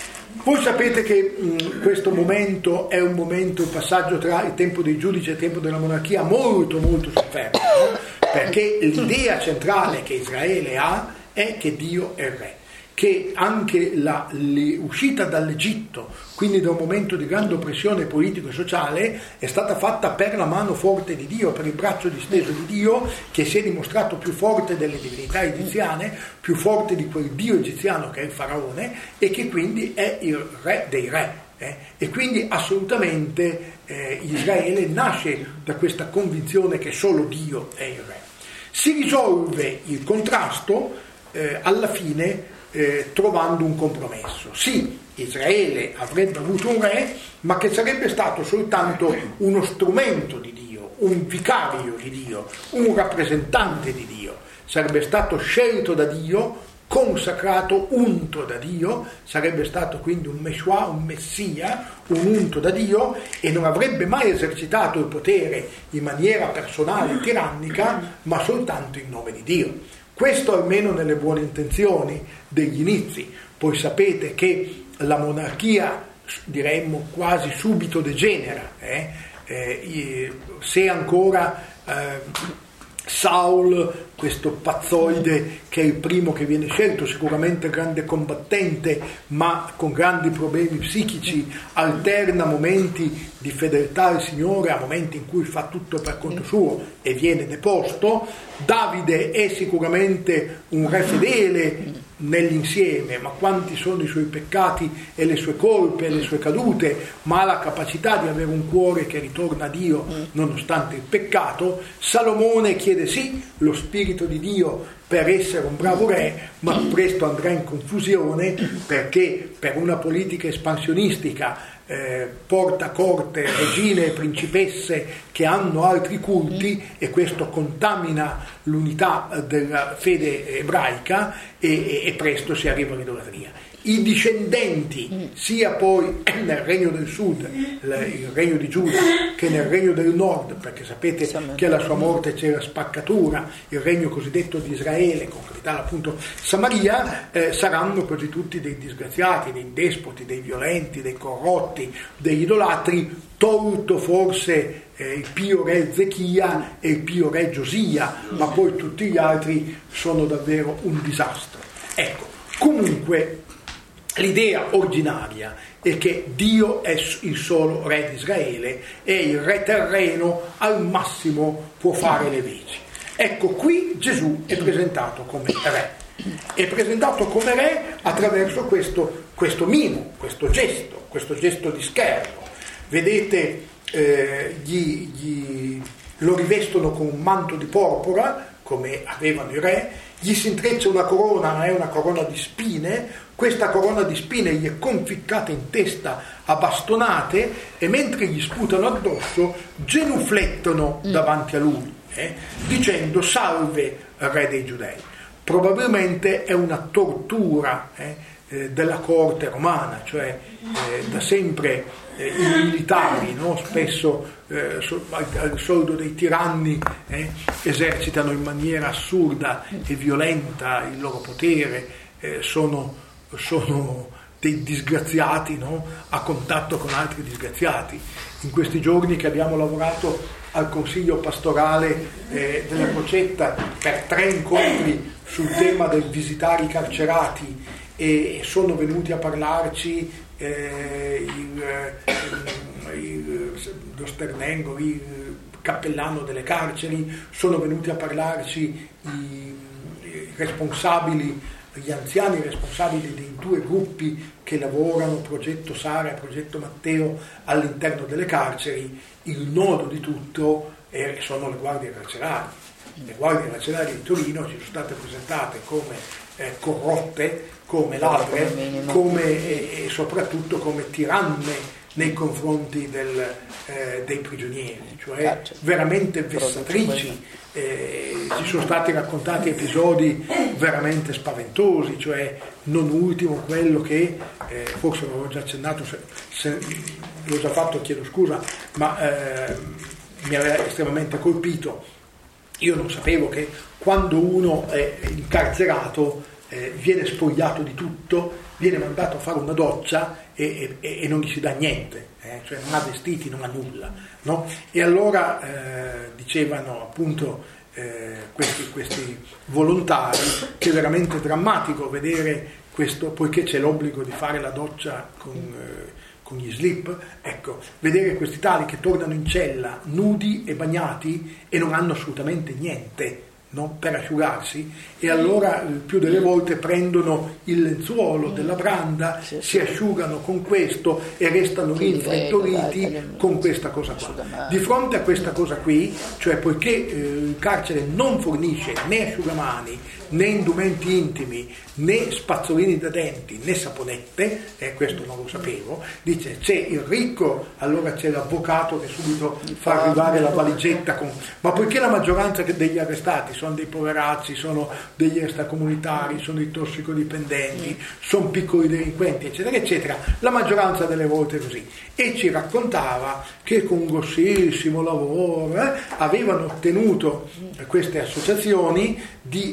Voi sapete che mh, questo momento è un momento, un passaggio tra il tempo dei giudici e il tempo della monarchia molto molto sofferto, no? Perché l'idea centrale che Israele ha è che Dio è il re, che anche la, l'uscita dall'Egitto, quindi da un momento di grande oppressione politico e sociale, è stata fatta per la mano forte di Dio, per il braccio disteso di Dio, che si è dimostrato più forte delle divinità egiziane, più forte di quel Dio egiziano che è il faraone, e che quindi è il re dei re. Eh? E quindi assolutamente eh, Israele nasce da questa convinzione che solo Dio è il re. Si risolve il contrasto eh, alla fine Eh, trovando un compromesso. Sì, Israele avrebbe avuto un re, ma che sarebbe stato soltanto uno strumento di Dio, un vicario di Dio, un rappresentante di Dio. Sarebbe stato scelto da Dio, consacrato, unto da Dio, sarebbe stato quindi un Meshua, un Messia, un unto da Dio, e non avrebbe mai esercitato il potere in maniera personale e tirannica, ma soltanto in nome di Dio. Questo almeno nelle buone intenzioni degli inizi. Poi sapete che la monarchia, diremmo, quasi subito degenera, eh? Eh, se ancora eh, Saul, questo pazzoide che è il primo che viene scelto, sicuramente grande combattente ma con grandi problemi psichici, alterna momenti di fedeltà al Signore a momenti in cui fa tutto per conto suo e viene deposto. Davide è sicuramente un re fedele nell'insieme, ma quanti sono i suoi peccati e le sue colpe e le sue cadute, ma ha la capacità di avere un cuore che ritorna a Dio nonostante il peccato. Salomone chiede sì lo spirito di Dio per essere un bravo re, ma presto andrà in confusione perché per una politica espansionistica eh, porta a corte regine e principesse che hanno altri culti, e questo contamina l'unità della fede ebraica e, e presto si arriva all'idolatria. I discendenti, sia poi nel regno del sud, il regno di Giuda, che nel regno del nord, perché sapete che alla sua morte c'era spaccatura, il regno cosiddetto di Israele, con capitale appunto Samaria, eh, saranno quasi tutti dei disgraziati, dei despoti, dei violenti, dei corrotti, degli idolatri, tolto forse eh, il pio re Ezechia e il pio re Giosia, ma poi tutti gli altri sono davvero un disastro. Ecco, comunque l'idea originaria è che Dio è il solo re di Israele e il re terreno al massimo può fare le leggi. Ecco, qui Gesù è presentato come re. È presentato come re attraverso questo, questo mimo, questo gesto, questo gesto di scherno. Vedete, eh, gli, gli, lo rivestono con un manto di porpora, come avevano i re, gli si intreccia una corona, ma è una corona di spine. Questa corona di spine gli è conficcata in testa a bastonate e mentre gli sputano addosso genuflettono davanti a lui, eh, dicendo salve re dei Giudei. Probabilmente è una tortura eh, eh, della corte romana, cioè eh, da sempre eh, i militari, no, spesso eh, so, al, al soldo dei tiranni eh, esercitano in maniera assurda e violenta il loro potere, eh, sono sono dei disgraziati, no? A contatto con altri disgraziati. In questi giorni che abbiamo lavorato al consiglio pastorale eh, della Crocetta per tre incontri sul tema del visitare i carcerati, e sono venuti a parlarci eh, il, il, lo Sternengo, il cappellano delle carceri, sono venuti a parlarci i, i responsabili, gli anziani responsabili dei due gruppi che lavorano, Progetto Sara e Progetto Matteo, all'interno delle carceri. Il nodo di tutto è, sono le guardie carcerarie. Le guardie carcerarie di Torino ci sono state presentate come eh, corrotte, come ladre, come, e, e soprattutto come tiranne nei confronti del, eh, dei prigionieri, cioè veramente vessatrici. Eh, ci sono stati raccontati episodi veramente spaventosi, cioè non ultimo quello che eh, forse l'avevo già accennato, se, se l'ho già fatto chiedo scusa, ma eh, mi aveva estremamente colpito. Io non sapevo che quando uno è incarcerato eh, viene spogliato di tutto, viene mandato a fare una doccia e, e, e non gli si dà niente, eh? Cioè non ha vestiti, non ha nulla, no? E allora eh, dicevano appunto eh, questi, questi volontari che è veramente drammatico vedere questo, poiché c'è l'obbligo di fare la doccia con, eh, con gli slip, ecco, vedere questi tali che tornano in cella nudi e bagnati e non hanno assolutamente niente, no? Per asciugarsi, e allora il più delle volte prendono il lenzuolo della branda, sì, sì, si asciugano con questo e restano lì infreddoliti con questa cosa qua. Di fronte a questa cosa qui, cioè poiché eh, il carcere non fornisce né asciugamani né indumenti intimi né spazzolini da denti né saponette, eh, questo non lo sapevo, dice c'è il ricco, allora c'è l'avvocato che subito fa arrivare la valigetta con... ma poiché la maggioranza degli arrestati sono dei poveracci, sono degli extracomunitari, sono dei tossicodipendenti, sono piccoli delinquenti, eccetera eccetera, la maggioranza delle volte è così. E ci raccontava che con un grossissimo lavoro eh, avevano ottenuto eh, queste associazioni di eh, dare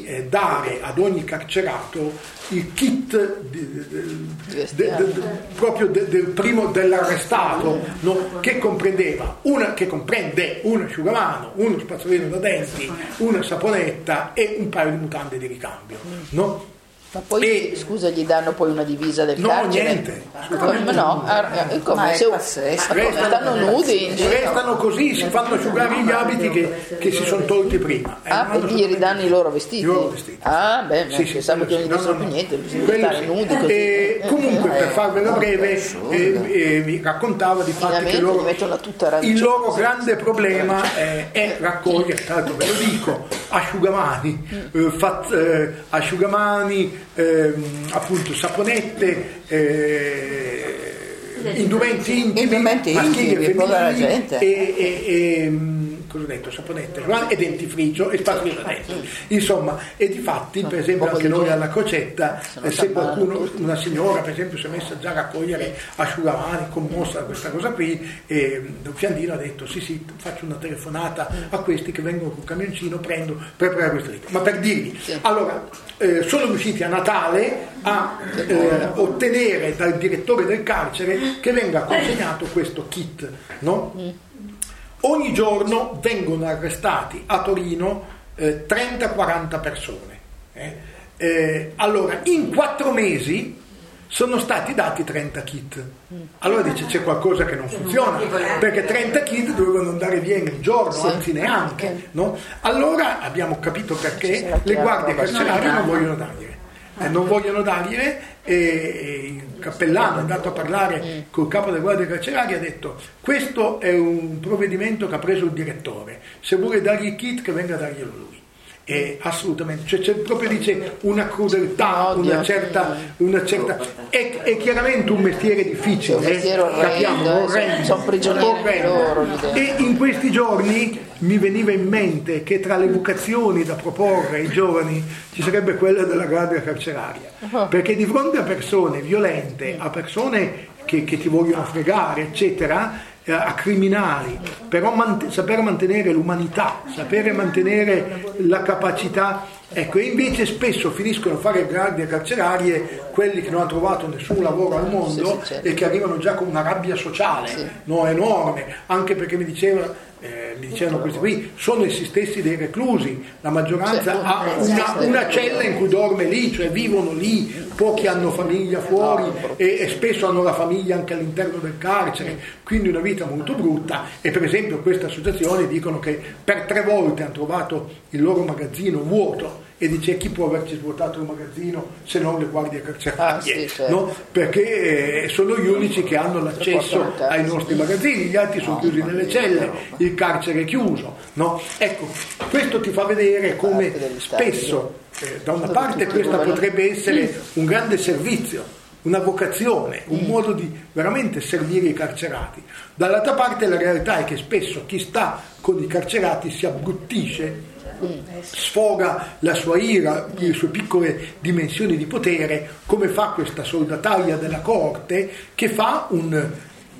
dare ad ogni carcerato il kit di, di, di, di, di, proprio del de primo dell'arrestato, no? Che comprendeva una, che comprende un asciugamano, uno spazzolino da denti, una saponetta e un paio di mutande di ricambio, no? Ma poi, e, scusa, gli danno poi una divisa del no, carcere? Niente, come no? Ah, come ma se pazzesco. restano, stanno nudi, restano così, si fanno asciugare gli abiti che, che si sono tolti prima. Eh, ah, e gli ridanno i loro vestiti? I loro vestiti. Ah, beh, sì, sì, pensavo che non gli dessero no, no, più niente, bisogna quello stare sì. nudi così. E, comunque, eh, per farvela breve, eh, eh, eh, mi raccontava di fatto che loro, il loro grande problema eh, è raccogliere, tra l'altro ve lo dico, asciugamani, eh, fat, eh, asciugamani, eh, appunto saponette, eh, indumenti intimi, indumenti intimi, e povera gente. E, e, e, cosa ho detto? Saponette e dentifricio e spazzolino da denti, insomma. E di fatti, per esempio, anche noi alla Crocetta, eh, se qualcuno, una signora per esempio, si è messa già a raccogliere asciugamani, commossa da questa cosa qui, e Don Fiandino ha detto sì sì, faccio una telefonata a questi che vengono col camioncino, prendo per preparare questo rito. Ma per dirvi, allora eh, sono riusciti a Natale a eh, ottenere dal direttore del carcere che venga consegnato questo kit, no? Ogni giorno vengono arrestati a Torino eh, trenta quaranta persone. Eh. Eh, allora, in quattro mesi sono stati dati trenta kit. Allora dice c'è qualcosa che non funziona, perché trenta kit dovevano andare via in un giorno, sì, anzi neanche. No? Allora abbiamo capito perché le guardie carcerarie non vogliono dargliele. Eh, non vogliono dargliele e, e il cappellano è andato a parlare col capo delle guardie carcerarie e ha detto questo è un provvedimento che ha preso il direttore, se vuole dargli il kit che venga a darglielo lui. E assolutamente, cioè c'è proprio dice una crudeltà, una certa, una certa è, è chiaramente un mestiere difficile, un mestiere orrendo, capiamo, orrendo, sono prigionieri loro. E in questi giorni mi veniva in mente che tra le vocazioni da proporre ai giovani ci sarebbe quella della guardia carceraria, uh-huh. Perché di fronte a persone violente, a persone che, che ti vogliono fregare, eccetera, a criminali, però mant- sapere mantenere l'umanità, sapere mantenere la capacità, ecco, e invece spesso finiscono a fare guardie carcerarie quelli che non hanno trovato nessun lavoro al mondo, sì, sì, certo. E che arrivano già con una rabbia sociale, sì. No, enorme, anche perché mi diceva Eh, mi dicevano questi qui sono essi stessi dei reclusi, la maggioranza ha una, una cella in cui dorme lì, cioè vivono lì, pochi hanno famiglia fuori e, e spesso hanno la famiglia anche all'interno del carcere, quindi una vita molto brutta. E per esempio queste associazioni dicono che per tre volte hanno trovato il loro magazzino vuoto e dice chi può averci svuotato il magazzino se non le guardie carcerarie, ah, sì, certo. No? Perché eh, sono gli unici che hanno l'accesso ai nostri magazzini, gli altri sono chiusi nelle celle, il carcere è chiuso, no? Ecco, questo ti fa vedere come spesso eh, da una parte questa potrebbe essere un grande servizio, una vocazione, un modo di veramente servire i carcerati, dall'altra parte la realtà è che spesso chi sta con i carcerati si abbruttisce, sfoga la sua ira, le sue piccole dimensioni di potere, come fa questa soldataia della corte che fa un,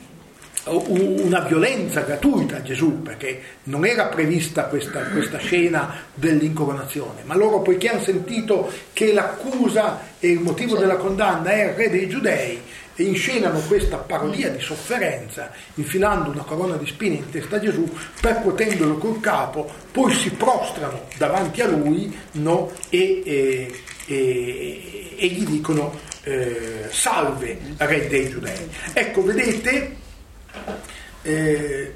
una violenza gratuita a Gesù, perché non era prevista questa, questa scena dell'incoronazione, ma loro, poiché hanno sentito che l'accusa e il motivo della condanna è il re dei giudei, e inscenano questa parodia di sofferenza infilando una corona di spine in testa a Gesù, percuotendolo col capo, poi si prostrano davanti a lui, no? e, e, e, e gli dicono eh, salve re dei giudei. Ecco, vedete, eh,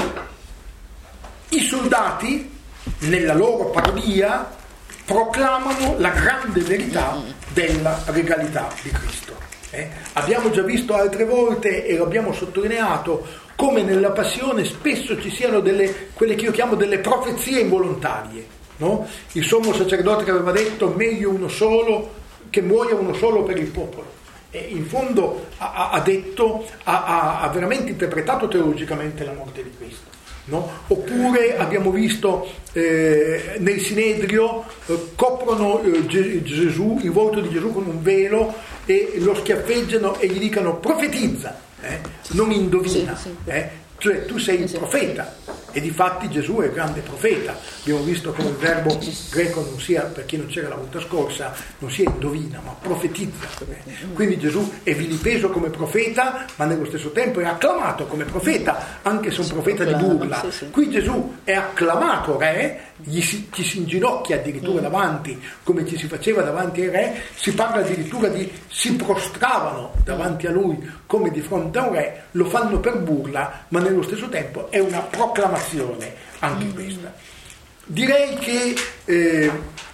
i soldati nella loro parodia proclamano la grande verità della regalità di Cristo. Eh? Abbiamo già visto altre volte e lo abbiamo sottolineato come nella passione spesso ci siano delle, quelle che io chiamo delle profezie involontarie, no? Il sommo sacerdote che aveva detto meglio uno solo, che muoia uno solo per il popolo, e in fondo ha, ha detto, ha, ha veramente interpretato teologicamente la morte di Cristo. No? Oppure abbiamo visto eh, nel Sinedrio eh, coprono eh, Gesù, il volto di Gesù con un velo e lo schiaffeggiano e gli dicono profetizza, eh? Non indovina, sì, sì. Eh? cioè tu sei il profeta, e difatti Gesù è il grande profeta. Abbiamo visto come il verbo greco non sia, per chi non c'era la volta scorsa, non sia indovina, ma profetizza. Quindi Gesù è vilipeso come profeta, ma nello stesso tempo è acclamato come profeta, anche se un profeta di burla. Qui Gesù è acclamato re, gli si, ci si inginocchia addirittura davanti, come ci si faceva davanti ai re, si parla addirittura di si prostravano davanti a lui come di fronte a un re, lo fanno per burla, ma nello stesso tempo è una proclamazione anche questa. Direi che eh,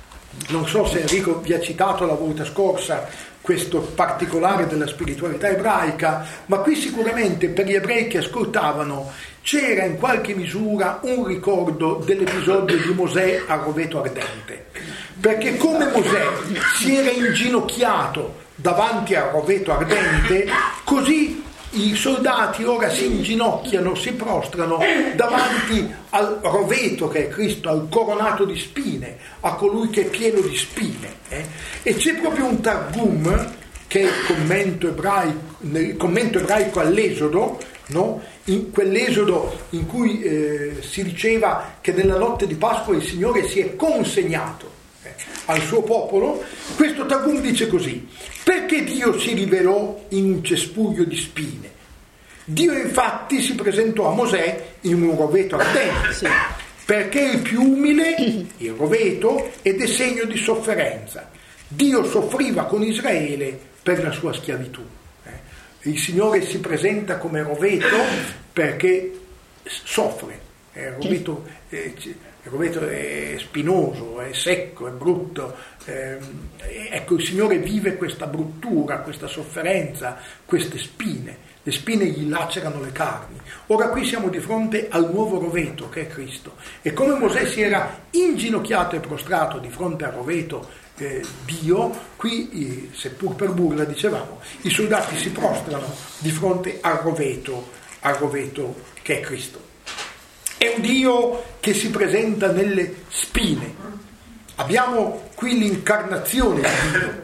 non so se Enrico vi ha citato la volta scorsa questo particolare della spiritualità ebraica, ma qui sicuramente per gli ebrei che ascoltavano c'era in qualche misura un ricordo dell'episodio di Mosè al roveto ardente, perché come Mosè si era inginocchiato davanti al roveto ardente, così i soldati ora si inginocchiano, si prostrano davanti al roveto che è Cristo, al coronato di spine, a colui che è pieno di spine. Eh? E c'è proprio un Targum, che è il commento ebraico, il commento ebraico all'Esodo, no? In quell'Esodo in cui eh, si diceva che nella notte di Pasqua il Signore si è consegnato eh, al suo popolo. Questo Targum dice così: perché Dio si rivelò in un cespuglio di spine? Dio infatti si presentò a Mosè in un roveto ardente, sì, perché è il più umile, il roveto, ed è segno di sofferenza. Dio soffriva con Israele per la sua schiavitù. Il Signore si presenta come roveto perché soffre. Il roveto, eh, il roveto è spinoso, è secco, è brutto. Eh, ecco, il Signore vive questa bruttura, questa sofferenza, queste spine. Le spine gli lacerano le carni. Ora qui siamo di fronte al nuovo roveto che è Cristo. E come Mosè si era inginocchiato e prostrato di fronte al roveto eh, Dio, qui, seppur per burla, dicevamo, i soldati si prostrano di fronte al roveto, al roveto che è Cristo. È un Dio che si presenta nelle spine. Abbiamo qui l'incarnazione di Dio.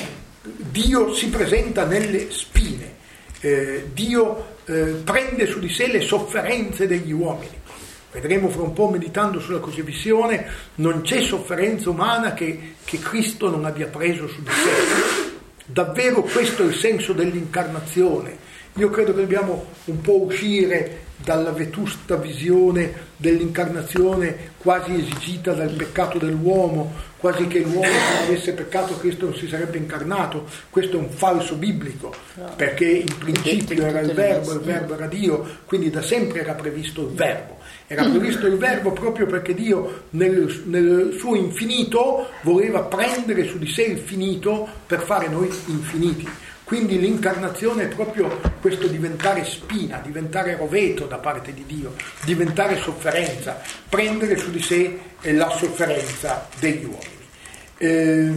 Dio si presenta nelle spine. Eh, Dio eh, prende su di sé le sofferenze degli uomini. Vedremo fra un po', meditando sulla crocifissione, non c'è sofferenza umana che, che Cristo non abbia preso su di sé. Davvero questo è il senso dell'incarnazione. Io credo che dobbiamo un po' uscire dalla vetusta visione dell'incarnazione quasi esigita dal peccato dell'uomo, quasi che l'uomo se non avesse peccato Cristo non si sarebbe incarnato. Questo è un falso biblico, perché in principio era il verbo, il verbo era Dio, quindi da sempre era previsto il verbo. Era previsto il verbo proprio perché Dio nel, nel suo infinito voleva prendere su di sé il finito per fare noi infiniti. Quindi l'incarnazione è proprio questo diventare spina, diventare roveto da parte di Dio, diventare sofferenza, prendere su di sé la sofferenza degli uomini. Eh,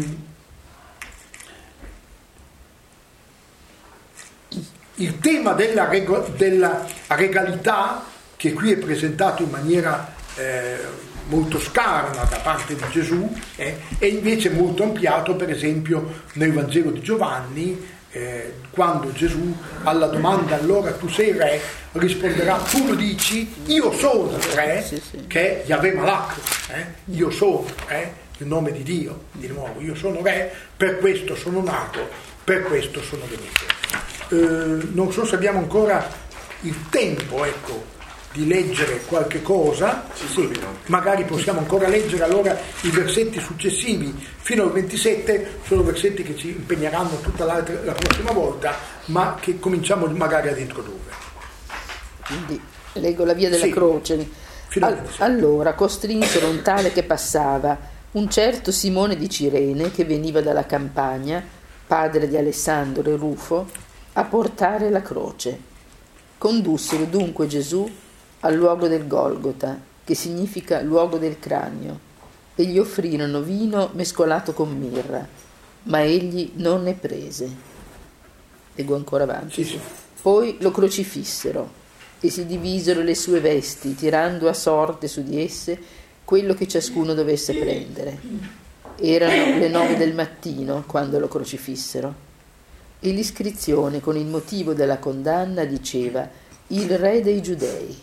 il tema della, rego- della regalità, che qui è presentato in maniera eh, molto scarna da parte di Gesù, eh, è invece molto ampliato, per esempio, nel Vangelo di Giovanni, Eh, quando Gesù alla domanda allora tu sei re risponderà: tu lo dici, io sono re, sì, sì. Che è Yahweh Malach, eh? Io sono re, il nome di Dio, di nuovo, io sono re, per questo sono nato, per questo sono venuto. Eh, non so se abbiamo ancora il tempo, ecco, di leggere qualche cosa, sì, magari possiamo ancora leggere allora i versetti successivi fino al ventisette, sono versetti che ci impegneranno tutta la prossima volta, ma che cominciamo magari ad introdurre. Quindi leggo la via della sì, croce. All- allora costrinsero un tale che passava, un certo Simone di Cirene, che veniva dalla campagna, padre di Alessandro e Rufo, a portare la croce. Condussero dunque Gesù al luogo del Golgota, che significa luogo del cranio, e gli offrirono vino mescolato con mirra, ma egli non ne prese. Leggo ancora avanti. Sì, sì. Poi lo crocifissero e si divisero le sue vesti, tirando a sorte su di esse quello che ciascuno dovesse prendere. Erano le nove del mattino quando lo crocifissero, e l'iscrizione con il motivo della condanna diceva: il re dei Giudei.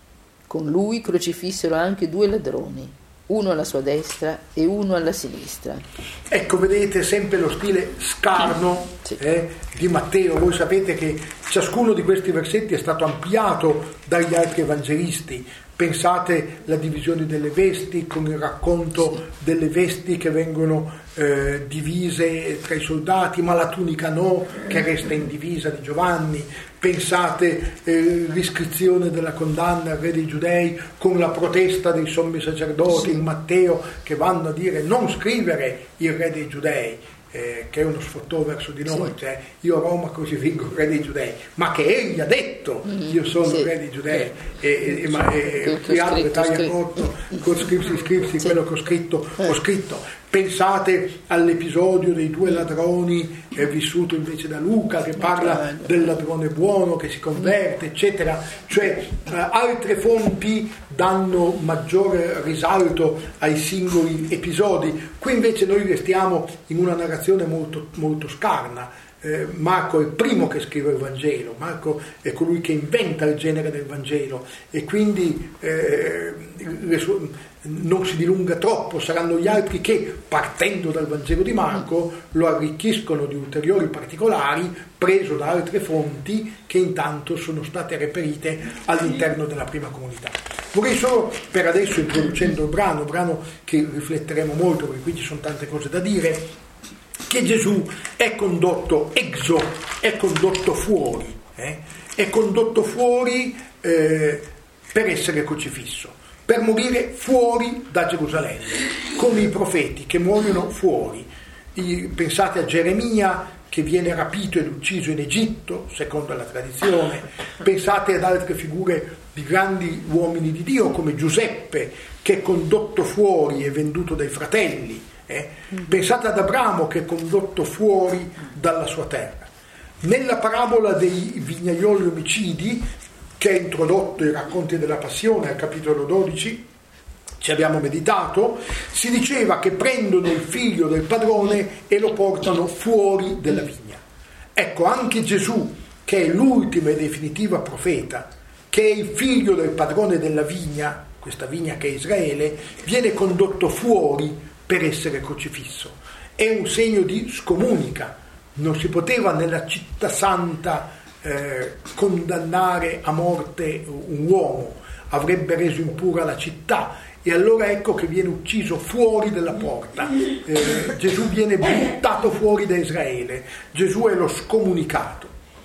Con lui crocifissero anche due ladroni, uno alla sua destra e uno alla sinistra. Ecco, vedete sempre lo stile scarno sì. eh, di Matteo. Voi sapete che ciascuno di questi versetti è stato ampliato dagli altri evangelisti. Pensate alla divisione delle vesti, con il racconto sì. delle vesti che vengono eh, divise tra i soldati, ma la tunica no, che resta indivisa, di Giovanni. Pensate eh, l'iscrizione della condanna al re dei Giudei con la protesta dei sommi sacerdoti sì. in Matteo, che vanno a dire non scrivere il re dei Giudei, eh, che è uno sfottò verso di noi, sì. cioè io a Roma così vinco il re dei Giudei, ma che egli ha detto mm-hmm. io sono sì. il re dei Giudei, sì. e, e, ma e, qui altro taglia corto, con scripsi scripsi sì. quello che ho scritto, eh. ho scritto. Pensate all'episodio dei due ladroni eh, vissuto invece da Luca, che parla del ladrone buono che si converte, eccetera. Cioè eh, altre fonti danno maggiore risalto ai singoli episodi. Qui invece noi restiamo in una narrazione molto, molto scarna. Eh, Marco è il primo che scrive il Vangelo, Marco è colui che inventa il genere del Vangelo, e quindi eh, le sue, non si dilunga troppo. Saranno gli altri che, partendo dal Vangelo di Marco, lo arricchiscono di ulteriori particolari preso da altre fonti che intanto sono state reperite all'interno della prima comunità. Vorrei solo, per adesso, introducendo il brano, brano che rifletteremo molto perché qui ci sono tante cose da dire, che Gesù è condotto exo, è condotto fuori, eh? è condotto fuori eh, per essere crocifisso, per morire fuori da Gerusalemme, come i profeti che muoiono fuori. I, pensate a Geremia che viene rapito ed ucciso in Egitto, secondo la tradizione. Pensate ad altre figure di grandi uomini di Dio, come Giuseppe, che è condotto fuori e venduto dai fratelli. Eh? Pensate ad Abramo, che è condotto fuori dalla sua terra. Nella parabola dei vignaioli omicidi, che è introdotto ai racconti della Passione al capitolo dodici, ci abbiamo meditato, si diceva che prendono il figlio del padrone e lo portano fuori della vigna. Ecco, anche Gesù, che è l'ultima e definitiva profeta, che è il figlio del padrone della vigna, questa vigna che è Israele, viene condotto fuori per essere crocifisso. È un segno di scomunica. Non si poteva nella città santa eh, condannare a morte un uomo, avrebbe reso impura la città, e allora ecco che viene ucciso fuori dalla porta. Eh, Gesù viene buttato fuori da Israele. Gesù è lo scomunicato.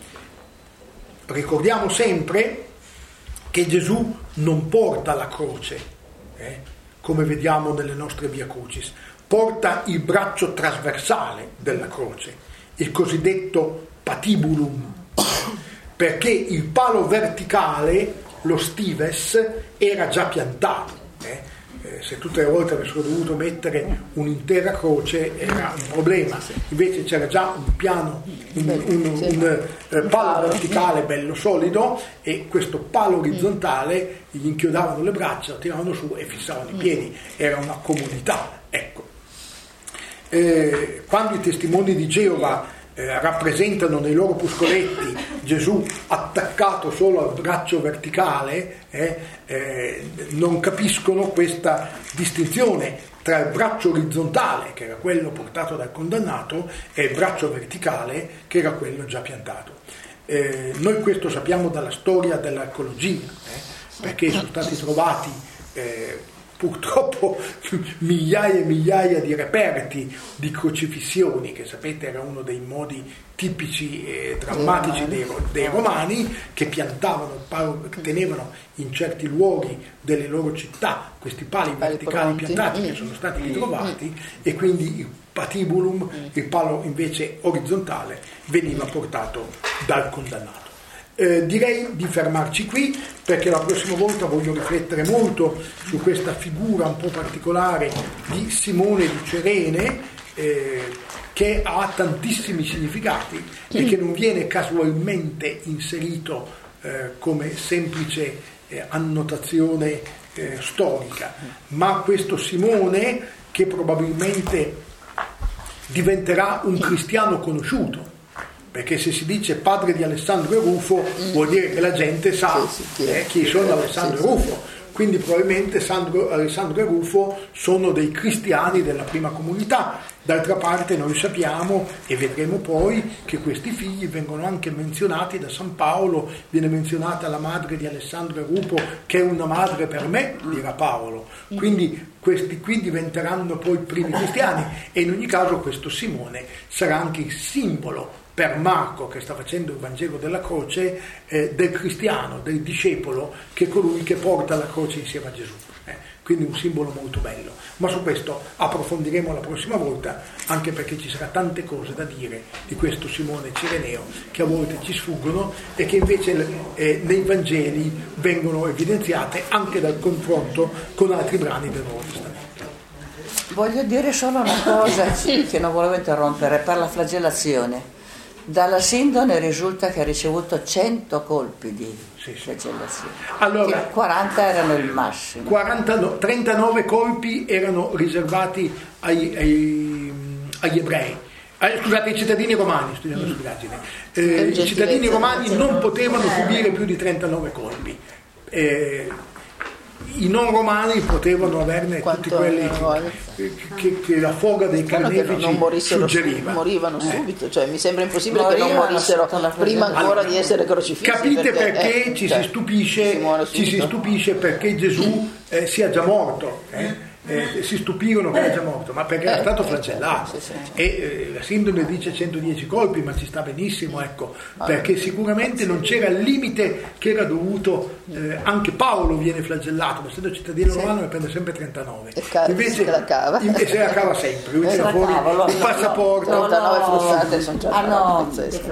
Ricordiamo sempre che Gesù non porta la croce, eh? come vediamo nelle nostre Via Crucis, porta il braccio trasversale della croce, il cosiddetto patibulum, perché il palo verticale, lo stives, era già piantato. Eh? Eh, se tutte le volte avessero dovuto mettere un'intera croce era un problema, invece c'era già un piano, un, un, un eh, palo verticale bello solido, e questo palo orizzontale gli inchiodavano le braccia, lo tiravano su e fissavano i piedi. Era una comodità, ecco. Eh, quando i testimoni di Geova eh, rappresentano nei loro puscoletti Gesù attaccato solo al braccio verticale, eh, eh, non capiscono questa distinzione tra il braccio orizzontale, che era quello portato dal condannato, e il braccio verticale, che era quello già piantato. Eh, noi questo sappiamo dalla storia dell'archeologia, eh, perché sono stati trovati eh, purtroppo migliaia e migliaia di reperti di crocifissioni, che sapete era uno dei modi tipici e drammatici dei, dei romani, che piantavano, che tenevano in certi luoghi delle loro città questi pali verticali piantati, che sono stati ritrovati, e quindi il patibulum, il palo invece orizzontale, veniva portato dal condannato. Eh, direi di fermarci qui, perché la prossima volta voglio riflettere molto su questa figura un po' particolare di Simone di Cirene, eh, che ha tantissimi significati e che non viene casualmente inserito eh, come semplice eh, annotazione eh, storica, ma questo Simone, che probabilmente diventerà un cristiano conosciuto, perché se si dice padre di Alessandro e Rufo mm. vuol dire che la gente sa sì, sì, eh, chi sono Alessandro sì, e Rufo. Sì. Quindi probabilmente Sandro, Alessandro e Rufo sono dei cristiani della prima comunità. D'altra parte noi sappiamo, e vedremo poi, che questi figli vengono anche menzionati da San Paolo. Viene menzionata la madre di Alessandro e Rufo, che è una madre per me, dirà Paolo. Quindi questi qui diventeranno poi primi cristiani, e in ogni caso questo Simone sarà anche il simbolo per Marco, che sta facendo il Vangelo della croce, eh, del cristiano, del discepolo, che è colui che porta la croce insieme a Gesù. Eh, quindi un simbolo molto bello. Ma su questo approfondiremo la prossima volta, anche perché ci sarà tante cose da dire di questo Simone Cireneo che a volte ci sfuggono e che invece eh, nei Vangeli vengono evidenziate anche dal confronto con altri brani del Nuovo Testamento. Voglio dire solo una cosa che non volevo interrompere, per la flagellazione. Dalla Sindone risulta che ha ricevuto cento colpi di sì, sì. flagellazione. Allora, quaranta erano il massimo. quaranta, no, trentanove colpi erano riservati ai, ai, agli ebrei. Eh, scusate, i cittadini romani, studiando stupidaggine. Eh, I cittadini romani non potevano subire più di trentanove colpi. Eh, I non romani potevano averne tutti quelli che, che, che la foga dei carnefici suggeriva. Morivano eh. subito, cioè mi sembra impossibile morivano che non morissero prima ancora allora, di essere crocifissi. Capite perché, perché eh, ci, cioè, si stupisce, si ci si stupisce perché Gesù eh, sia già morto. Eh? Eh, si stupirono che era già morto, ma perché era stato flagellato. E eh, la Sindone dice centodieci colpi, ma ci sta benissimo, ecco, perché sicuramente non c'era il limite che era dovuto. Eh, anche Paolo viene flagellato, ma essendo cittadino romano ne prende sempre trentanove. Invece la cava, invece la cava sempre. Lui tira fuori il passaporto. trentanove frustate sono già. Ah no,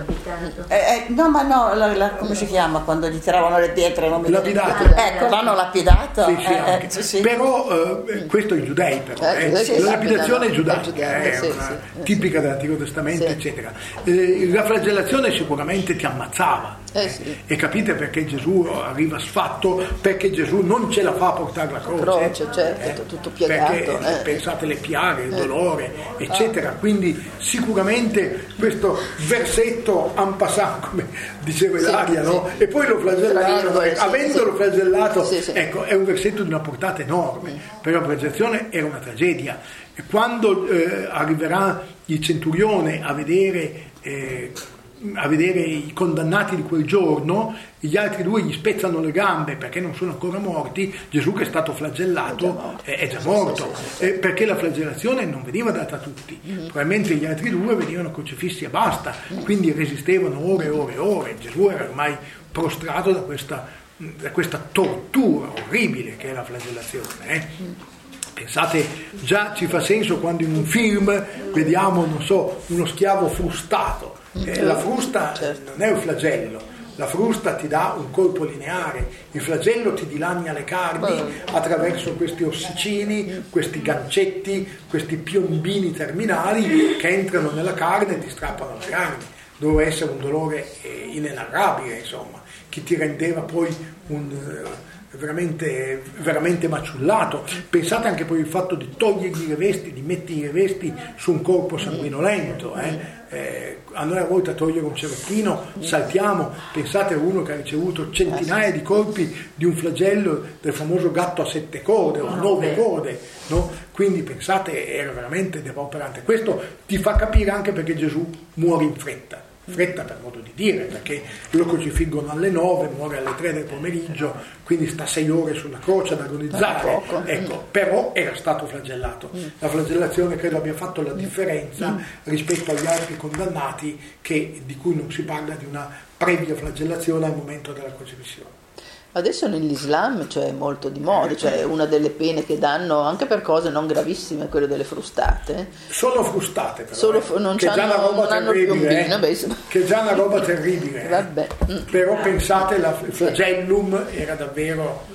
eh, eh, no, ma no, la, la, come si chiama quando gli tiravano le pietre? Non mi lapidato. Ecco, l'hanno lapidato. Sì, sì, eh, sì, sì. Però eh, questo i giudei, però eh, eh. Sì, la lapidazione è giudaica, è sì, una sì, tipica sì. dell'Antico Testamento, sì. eccetera. Eh, la flagellazione sicuramente ti ammazzava. Eh, sì. E capite perché Gesù arriva sfatto, perché Gesù non ce la fa a portare la croce, croce certo, eh, tutto piegato, perché eh. pensate le piaghe, il dolore, eh. eccetera. Quindi sicuramente questo versetto en passant, come diceva Ilaria, sì, no? Sì. E poi lo flagellato, eh, sì, avendolo sì. flagellato, sì, sì. ecco, è un versetto di una portata enorme, mm. però la flagellazione era una tragedia. E quando eh, arriverà il centurione a vedere eh, a vedere i condannati di quel giorno, gli altri due gli spezzano le gambe perché non sono ancora morti. Gesù, che è stato flagellato, è già morto, è già morto sì, sì, sì. Eh, perché la flagellazione non veniva data a tutti, mm-hmm. probabilmente gli altri due venivano crocifissi e basta, mm-hmm. quindi resistevano ore e ore e ore. Gesù era ormai prostrato da questa, da questa tortura orribile che è la flagellazione, eh? mm-hmm. Pensate, già ci fa senso quando in un film vediamo, non so, uno schiavo frustato. Eh, la frusta certo. non è un flagello, la frusta ti dà un colpo lineare, il flagello ti dilania le carni attraverso questi ossicini, questi gancetti, questi piombini terminali che entrano nella carne e ti strappano le carni. Doveva essere un dolore eh, inenarrabile, insomma, che ti rendeva poi un... Eh, veramente, veramente maciullato. Pensate anche poi il fatto di togliergli le vesti, di mettere le vesti su un corpo sanguinolento, eh? Eh, a noi a volte a togliere un cerottino saltiamo. Pensate a uno che ha ricevuto centinaia di colpi di un flagello del famoso gatto a sette code o a nove code, no? Quindi pensate, era veramente depauperante. Questo ti fa capire anche perché Gesù muore in fretta fretta per modo di dire, perché lo crocifiggono alle nove, muore alle tre del pomeriggio, quindi sta sei ore sulla croce ad agonizzare, ecco, però era stato flagellato. La flagellazione credo abbia fatto la differenza rispetto agli altri condannati, che, di cui non si parla di una previa flagellazione al momento della crocifissione. Adesso nell'Islam c'è cioè, molto di moda, cioè una delle pene che danno anche per cose non gravissime, quelle delle frustate. Sono frustate però, Solo, eh, non che è già una roba terribile, eh, beh, che è già una roba terribile. Vabbè. Eh. Però pensate, la, il flagellum era davvero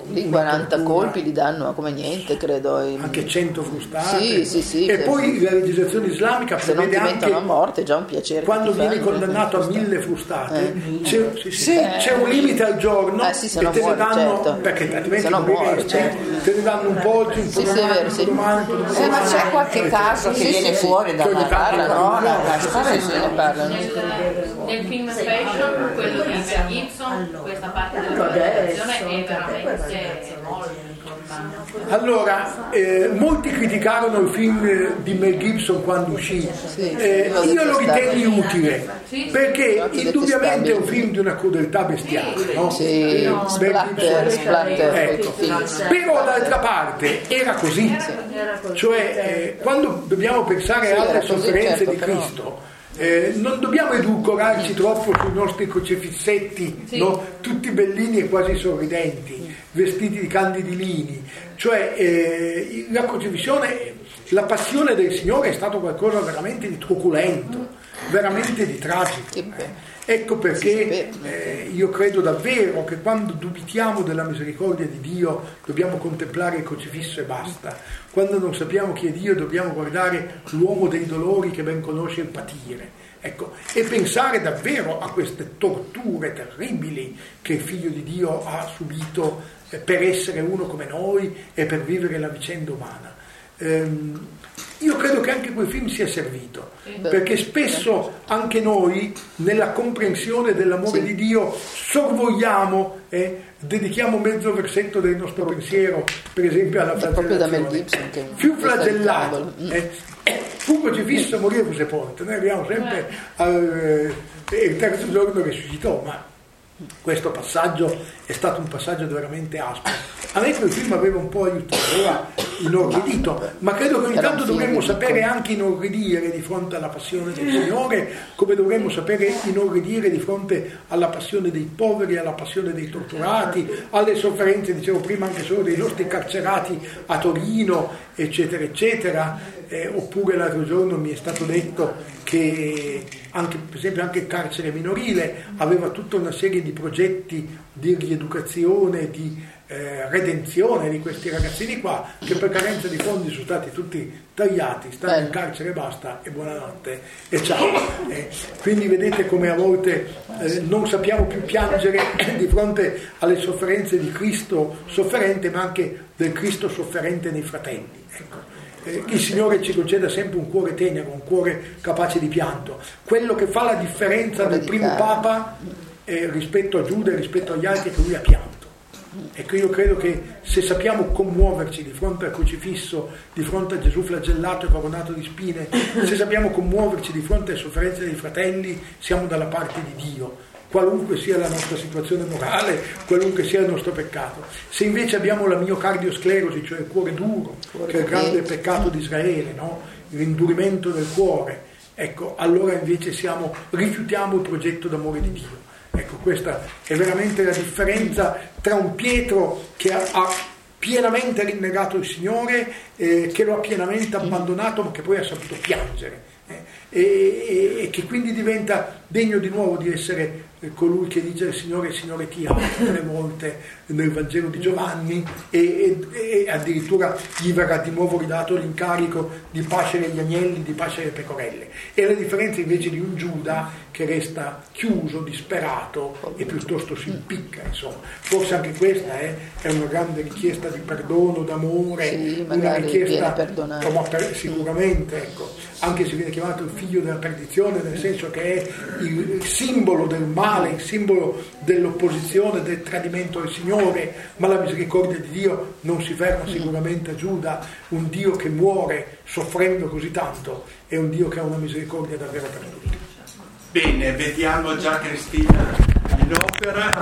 Lì quaranta colpi li danno come niente, credo. Anche cento frustate. Sì, sì, sì. E poi la legislazione islamica se non ti mettono a morte è già un piacere. Quando vieni fanno, condannato a mille frustate, eh. c'è, sì, sì, eh. c'è un limite al giorno eh, sì, se e te muore, ne danno, certo. perché altrimenti se non muore, certo. te ne danno un po' oggi, un po' sì, domani, sì, vero, un sì. po' domani, un po' domani. Eh, ma c'è qualche caso che sì, viene sì, fuori sì. dalla cronaca? Sì, sì, ne parlano. Nel, nel film Passion, quello di Mel Gibson, questa parte della collaborazione è veramente molto importante. Allora, eh, molti criticarono il film di Mel Gibson quando uscì. Sì, eh, io lo ritenni utile sì, perché indubbiamente è un film di una crudeltà bestiale, no? Sì, eh, splatter, splatter, ecco. Però d'altra parte era così, cioè eh, quando dobbiamo pensare sì, alle così, sofferenze certo, di però... Cristo, Eh, non dobbiamo edulcorarci troppo sui nostri crocefissetti, sì. no? Tutti bellini e quasi sorridenti, vestiti di candidi lini, cioè eh, la crocefissione, la passione del Signore è stato qualcosa veramente di truculento, veramente di tragico. Eh. Ecco perché eh, io credo davvero che quando dubitiamo della misericordia di Dio dobbiamo contemplare il crocifisso e basta. Quando non sappiamo chi è Dio dobbiamo guardare l'uomo dei dolori che ben conosce il patire. Ecco, e pensare davvero a queste torture terribili che il Figlio di Dio ha subito eh, per essere uno come noi e per vivere la vicenda umana. Ehm, io credo che anche quel film sia servito, perché spesso anche noi nella comprensione dell'amore sì. di Dio sorvogliamo e eh, dedichiamo mezzo versetto del nostro pensiero, per esempio alla flagellazione. Più flagellato, eh, eh, fu crocifisso, morire, fu sepolto. Noi arriviamo sempre al eh, terzo giorno risuscitò, ma questo passaggio è stato un passaggio veramente aspro. A me quel film aveva un po' aiutato, aveva inorridito, ma credo che ogni tanto dovremmo sapere anche inorridire di fronte alla passione del Signore, come dovremmo sapere inorridire di fronte alla passione dei poveri, alla passione dei torturati, alle sofferenze, dicevo prima, anche solo dei nostri carcerati a Torino, eccetera, eccetera. Eh, oppure l'altro giorno mi è stato detto che anche, per esempio anche il carcere minorile aveva tutta una serie di progetti di rieducazione, di eh, redenzione di questi ragazzini qua, che per carenza di fondi sono stati tutti tagliati, stanno in carcere, basta e buonanotte e ciao. Eh, quindi vedete come a volte eh, non sappiamo più piangere di fronte alle sofferenze di Cristo sofferente, ma anche del Cristo sofferente nei fratelli. Ecco. Eh, il Signore ci conceda sempre un cuore tenero, un cuore capace di pianto. Quello che fa la differenza del primo Papa eh, rispetto a Giuda e rispetto agli altri è che lui ha pianto. Ecco, io credo che se sappiamo commuoverci di fronte al crocifisso, di fronte a Gesù flagellato e coronato di spine, se sappiamo commuoverci di fronte alle sofferenze dei fratelli, siamo dalla parte di Dio, qualunque sia la nostra situazione morale, qualunque sia il nostro peccato. Se invece abbiamo la miocardiosclerosi, cioè il cuore duro, che è il grande peccato di Israele, no? L'indurimento del cuore, ecco, allora invece siamo, rifiutiamo il progetto d'amore di Dio. Ecco, questa è veramente la differenza tra un Pietro che ha, ha pienamente rinnegato il Signore, eh, che lo ha pienamente abbandonato, ma che poi ha saputo piangere. Eh, e, e che quindi diventa degno di nuovo di essere colui che dice il Signore, il Signore ti ama tre volte nel Vangelo di Giovanni e, e, e addirittura gli verrà di nuovo ridato l'incarico di pascere gli agnelli, di pascere le pecorelle. E la differenza invece di un Giuda che resta chiuso, disperato e piuttosto si impicca, insomma. Forse anche questa è, è una grande richiesta di perdono, d'amore, sì, una richiesta per, sicuramente, ecco, anche se viene chiamato il figlio della perdizione, nel senso che è il, il simbolo del male, il simbolo dell'opposizione, del tradimento del Signore, ma la misericordia di Dio non si ferma sicuramente a Giuda. Un Dio che muore soffrendo così tanto è un Dio che ha una misericordia davvero per tutti. Bene, vediamo già Cristina in opera.